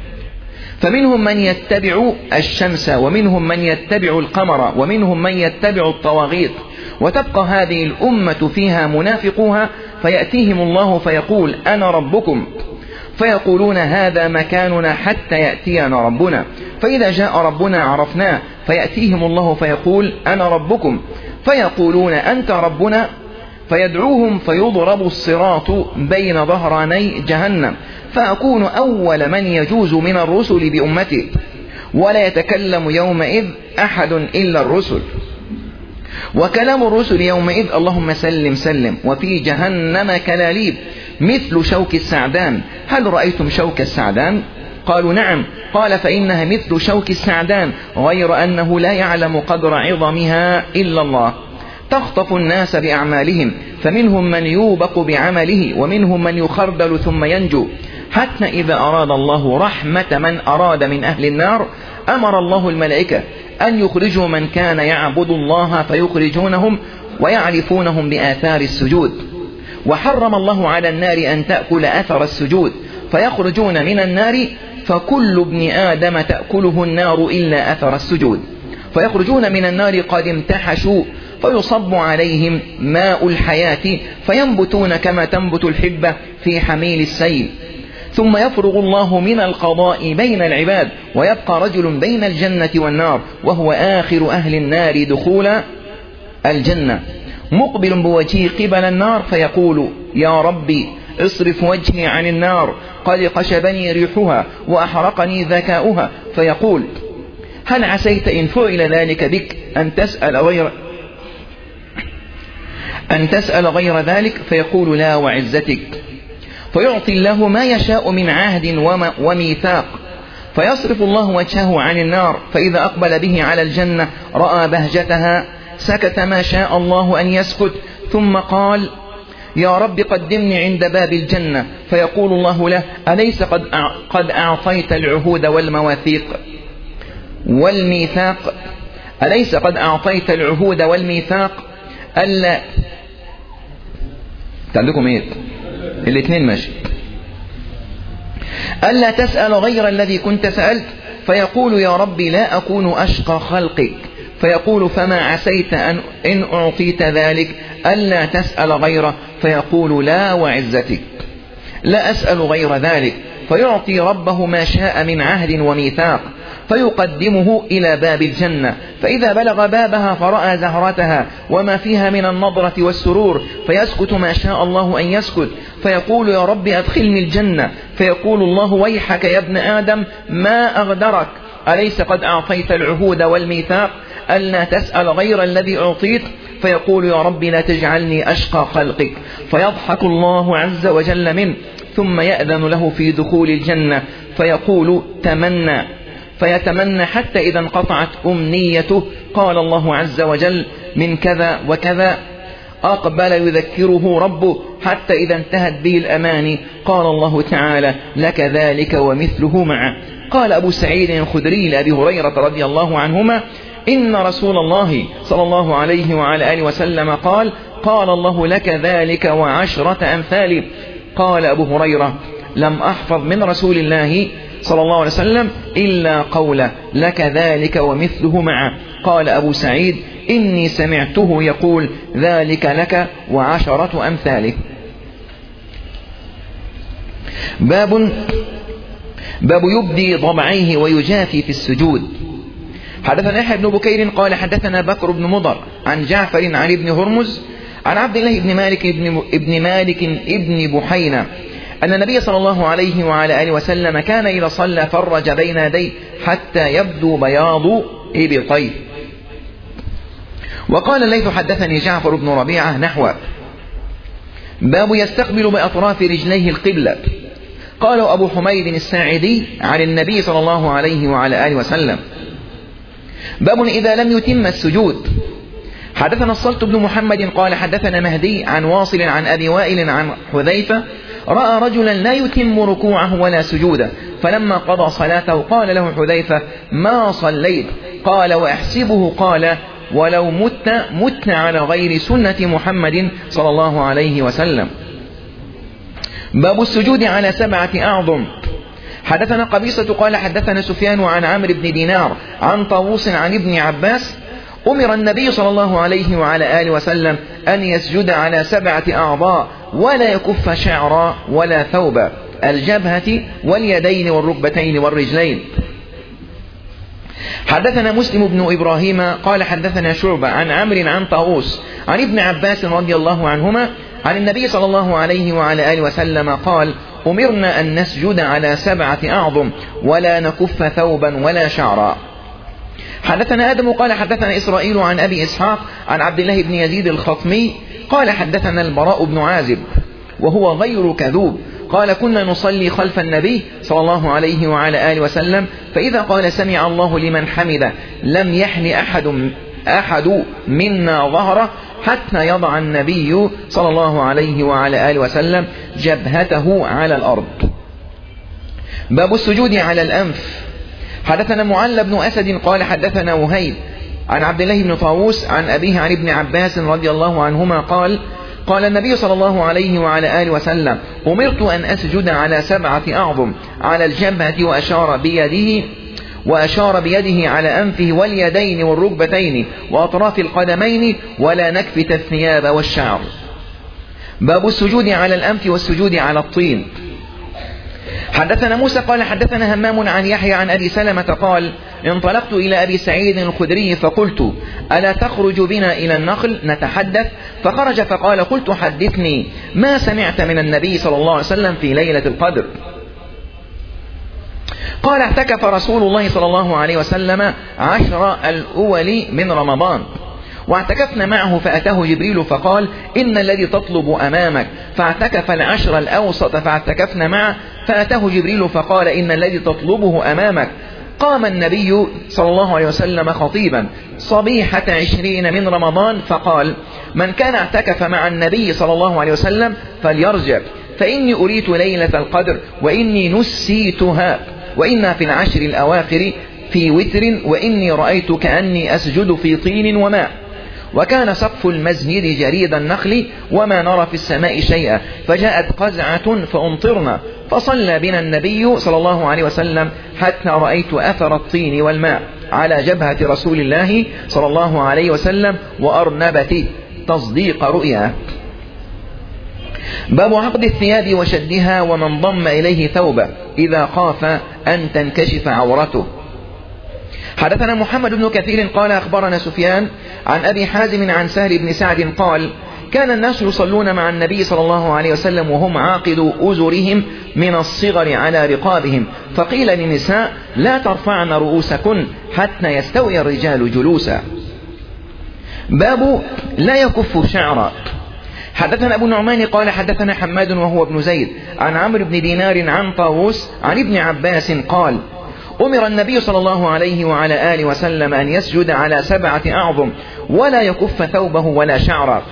Speaker 4: فمنهم من يتبع الشمس، ومنهم من يتبع القمر، ومنهم من يتبع الطواغيت، وتبقى هذه الأمة فيها منافقوها، فيأتيهم الله فيقول: أنا ربكم، فيقولون: هذا مكاننا حتى يأتينا ربنا، فإذا جاء ربنا عرفناه، فيأتيهم الله فيقول: أنا ربكم، فيقولون: أنت ربنا، فيدعوهم فيضرب الصراط بين ظهراني جهنم، فأكون أول من يجوز من الرسل بأمته، ولا يتكلم يومئذ أحد إلا الرسل، وكلام الرسل يومئذ: اللهم سلم سلم. وفي جهنم كلاليب مثل شوك السعدان، هل رأيتم شوك السعدان؟ قالوا: نعم. قال: فإنها مثل شوك السعدان، غير أنه لا يعلم قدر عظمها إلا الله. تخطف الناس بأعمالهم، فمنهم من يوبق بعمله، ومنهم من يخردل ثم ينجو، حتى إذا أراد الله رحمة من أراد من أهل النار أمر الله الملائكة أن يخرجوا من كان يعبد الله، فيخرجونهم ويعرفونهم بآثار السجود. وحرم الله على النار أن تأكل أثر السجود، فيخرجون من النار فكل ابن آدم تأكله النار إلا أثر السجود، فيخرجون من النار قد امتحشوا، فيصب عليهم ماء الحياة، فينبتون كما تنبت الحبة في حميل السيل. ثم يفرغ الله من القضاء بين العباد، ويبقى رجل بين الجنة والنار، وهو آخر أهل النار دخولا الجنة، مقبل بوجهه قبل النار، فيقول: يا ربي اصرف وجهي عن النار، قد قشبني ريحها وأحرقني ذكاؤها. فيقول: هل عسيت إن فعل ذلك بك أن تسأل غير أن تسأل غير ذلك؟ فيقول: لا وعزتك. فيعطي الله ما يشاء من عهد وميثاق، فيصرف الله وجهه عن النار، فإذا أقبل به على الجنة رأى بهجتها، سكت ما شاء الله أن يسكت، ثم قال: يا رب قدمني عند باب الجنة. فيقول الله له: أليس قد قد أعطيت العهود والمواثيق والميثاق أليس قد أعطيت العهود والميثاق ألا تعلكم إيه الاثنين ماشي ألا تسأل غير الذي كنت سألت؟ فيقول: يا ربي لا أكون أشقى خلقك. فيقول: فما عسيت أن إن أعطيت ذلك ألا تسأل غيره؟ فيقول: لا وعزتك لا أسأل غير ذلك. فيعطي ربه ما شاء من عهد وميثاق، فيقدمه إلى باب الجنة، فإذا بلغ بابها فرأى زهرتها وما فيها من النضرة والسرور، فيسكت ما شاء الله أن يسكت، فيقول: يا رب أدخلني الجنة. فيقول الله: ويحك يا ابن آدم ما أغدرك، أليس قد أعطيت العهود والميثاق ألا تسأل غير الذي أعطيت؟ فيقول: يا رب لا تجعلني أشقى خلقك. فيضحك الله عز وجل منه، ثم يأذن له في دخول الجنة، فيقول: تمنى، فيتمنى حتى إذا انقطعت أمنيته قال الله عز وجل: من كذا وكذا. أقبل يذكره ربه حتى إذا انتهت به الأماني قال الله تعالى: لك ذلك ومثله معه. قال أبو سعيد الخدري لأبي هريرة رضي الله عنهما: إن رسول الله صلى الله عليه وعلى آله وسلم قال: قال الله لك ذلك وعشرة أمثال. قال أبو هريرة: لم أحفظ من رسول الله صلى الله عليه وسلم إلا قوله لك ذلك ومثله معه. قال أبو سعيد إني سمعته يقول ذلك لك وعشرة أمثاله. باب باب يبدي ضبعيه ويجافي في السجود. حدثنا يحيى بن بكير قال حدثنا بكر بن مضر عن جعفر عن ابن هرمز عن عبد الله بن مالك ابن, ابن مالك ابن بحينة أن النبي صلى الله عليه وعلى آله وسلم كان إذا صلى فرج بين يديه حتى يبدو بياض إبطيه. وقال الليث حدثني جعفر بن ربيعة نحوه. باب يستقبل بأطراف رجليه القبلة. قال أبو حميد الساعدي عن النبي صلى الله عليه وعلى آله وسلم. باب إذا لم يتم السجود. حدثنا الصلت بن محمد قال حدثنا مهدي عن واصل عن أبي وائل عن حذيفة رأى رجلا لا يتم ركوعه ولا سجوده فلما قضى صلاته قال له حذيفة ما صليت؟ قال وأحسبه قال ولو مت مت على غير سنة محمد صلى الله عليه وسلم. باب السجود على سبعة أعظم. حدثنا قبيصة قال حدثنا سفيان عن عمرو بن دينار عن طاووس عن ابن عباس أمر النبي صلى الله عليه وعلى آله وسلم أن يسجد على سبعة أعضاء ولا يكف شعرا ولا ثوبا الجبهة واليدين والركبتين والرجلين. حدثنا مسلم بن إبراهيم قال حدثنا شعبة عن عمرو عن طاووس عن ابن عباس رضي الله عنهما عن النبي صلى الله عليه وعلى آله وسلم قال أمرنا أن نسجد على سبعة أعظم ولا نكف ثوبا ولا شعرا. حدثنا آدم قال حدثنا إسرائيل عن أبي إسحاق عن عبد الله بن يزيد الخطمي قال حدثنا البراء بن عازب وهو غير كذوب قال كنا نصلي خلف النبي صلى الله عليه وعلى آله وسلم فإذا قال سمع الله لمن حمده لم يحن أحد أحد منا ظهره حتى يضع النبي صلى الله عليه وعلى آله وسلم جبهته على الأرض. باب السجود على الأنف. حدثنا معل بن أسد قال حدثنا وهيب عن عبد الله بن طاووس عن أبيه عن ابن عباس رضي الله عنهما قال قال النبي صلى الله عليه وعلى آله وسلم أمرت أن أسجد على سبعة أعظم على الجبهة وأشار بيده وأشار بيده على أنفه واليدين والركبتين وأطراف القدمين ولا نكفت الثياب والشعر. باب السجود على الأنف والسجود على الطين. حدثنا موسى قال حدثنا همام عن يحيى عن أبي سلمة قال انطلقت إلى أبي سعيد الخدري فقلت ألا تخرج بنا إلى النخل نتحدث؟ فخرج فقال قلت حدثني ما سمعت من النبي صلى الله عليه وسلم في ليلة القدر؟ قال اعتكف رسول الله صلى الله عليه وسلم عشر الأول من رمضان واعتكفنا معه فأتاه جبريل فقال إن الذي تطلب أمامك فاعتكف العشر الأوسط فاعتكفنا معه فأتاه جبريل فقال إن الذي تطلبه أمامك. قام النبي صلى الله عليه وسلم خطيبا صبيحة عشرين من رمضان فقال من كان اعتكف مع النبي صلى الله عليه وسلم فليرجع فإني أريت ليلة القدر وإني نسيتها وإنا في العشر الأواخر في وتر وإني رأيت كأني أسجد في طين وماء وكان سقف المسجد جريد النخل وما نرى في السماء شيئا فجاءت قزعة فأمطرنا فصلى بنا النبي صلى الله عليه وسلم حتى رأيت أثر الطين والماء على جبهة رسول الله صلى الله عليه وسلم وأرنبته تصديق رؤيا. باب عقد الثياب وشدها ومن ضم إليه ثوبه إذا خاف أن تنكشف عورته. حدثنا محمد بن كثير قال أخبرنا سفيان عن أبي حازم عن سهل بن سعد قال كان الناس يصلون مع النبي صلى الله عليه وسلم وهم عاقدوا أزرهم من الصغر على رقابهم فقيل للنساء لا ترفعن رؤوسكن حتى يستوي الرجال جلوسا. باب لا يكف شعرا. حدثنا أبو نعمان قال حدثنا حماد وهو ابن زيد عن عمرو بن دينار عن طاووس عن ابن عباس قال أمر النبي صلى الله عليه وعلى آله وسلم أن يسجد على سبعة أعظم ولا يكف ثوبه ولا شعره.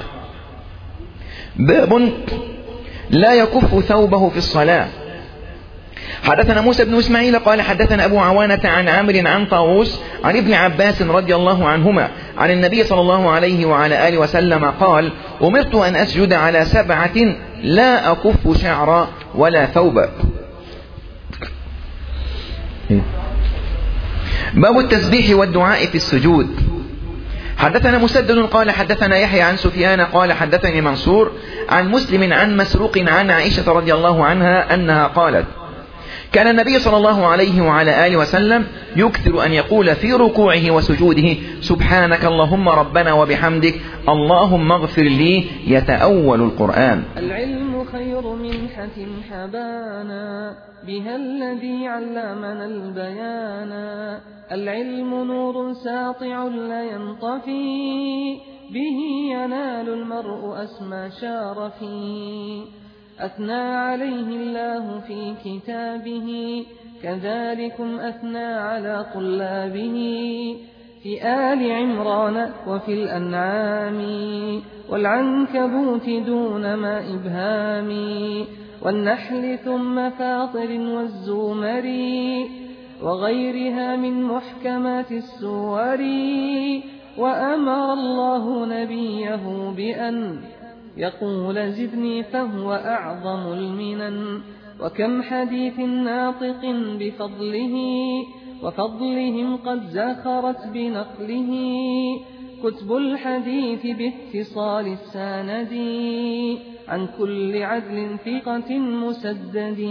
Speaker 4: باب لا يكف ثوبه في الصلاة. حدثنا موسى بن إسماعيل قال حدثنا أبو عوانة عن عمرو عن طاووس عن ابن عباس رضي الله عنهما عن النبي صلى الله عليه وعلى آله وسلم قال أمرت أن أسجد على سبعة لا أكف شعرا ولا ثوبا. باب التسبيح والدعاء في السجود. حدثنا مسدد قال حدثنا يحيى عن سفيان قال حدثني منصور عن مسلم عن مسروق عن عائشة رضي الله عنها أنها قالت كان النبي صلى الله عليه وعلى آله وسلم يكثر أن يقول في ركوعه وسجوده سبحانك اللهم ربنا وبحمدك اللهم اغفر لي، يتأول القرآن.
Speaker 1: العلم خير منحة حبانا بها الذي علمنا البيانا، العلم نور ساطع لا ينطفي به ينال المرء أسمى شارفي، أثنى عليه الله في كتابه كذلكم أثنى على طلابه في آل عمران وفي الأنعام والعنكبوت دون ما إبهام والنحل ثم فاطر والزمر وغيرها من محكمات السور. وأمر الله نبيه بأن يقول زدني فهو أعظم المنن، وكم حديث ناطق بفضله وفضلهم قد زخرت بنقله، كتب الحديث باتصال السند عن كل عدل ثقة مسدد،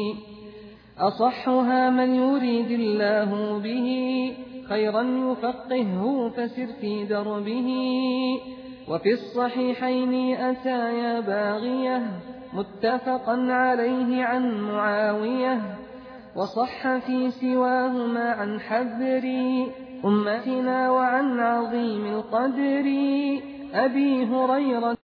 Speaker 1: أصحها من يريد الله به خيرا يفقهه فسر في دربه. وفي الصحيحين أتايا باغية متفقا عليه عن معاوية، وصح في سواهما عن حذر أمتنا وعن عظيم القدر أبي هريرة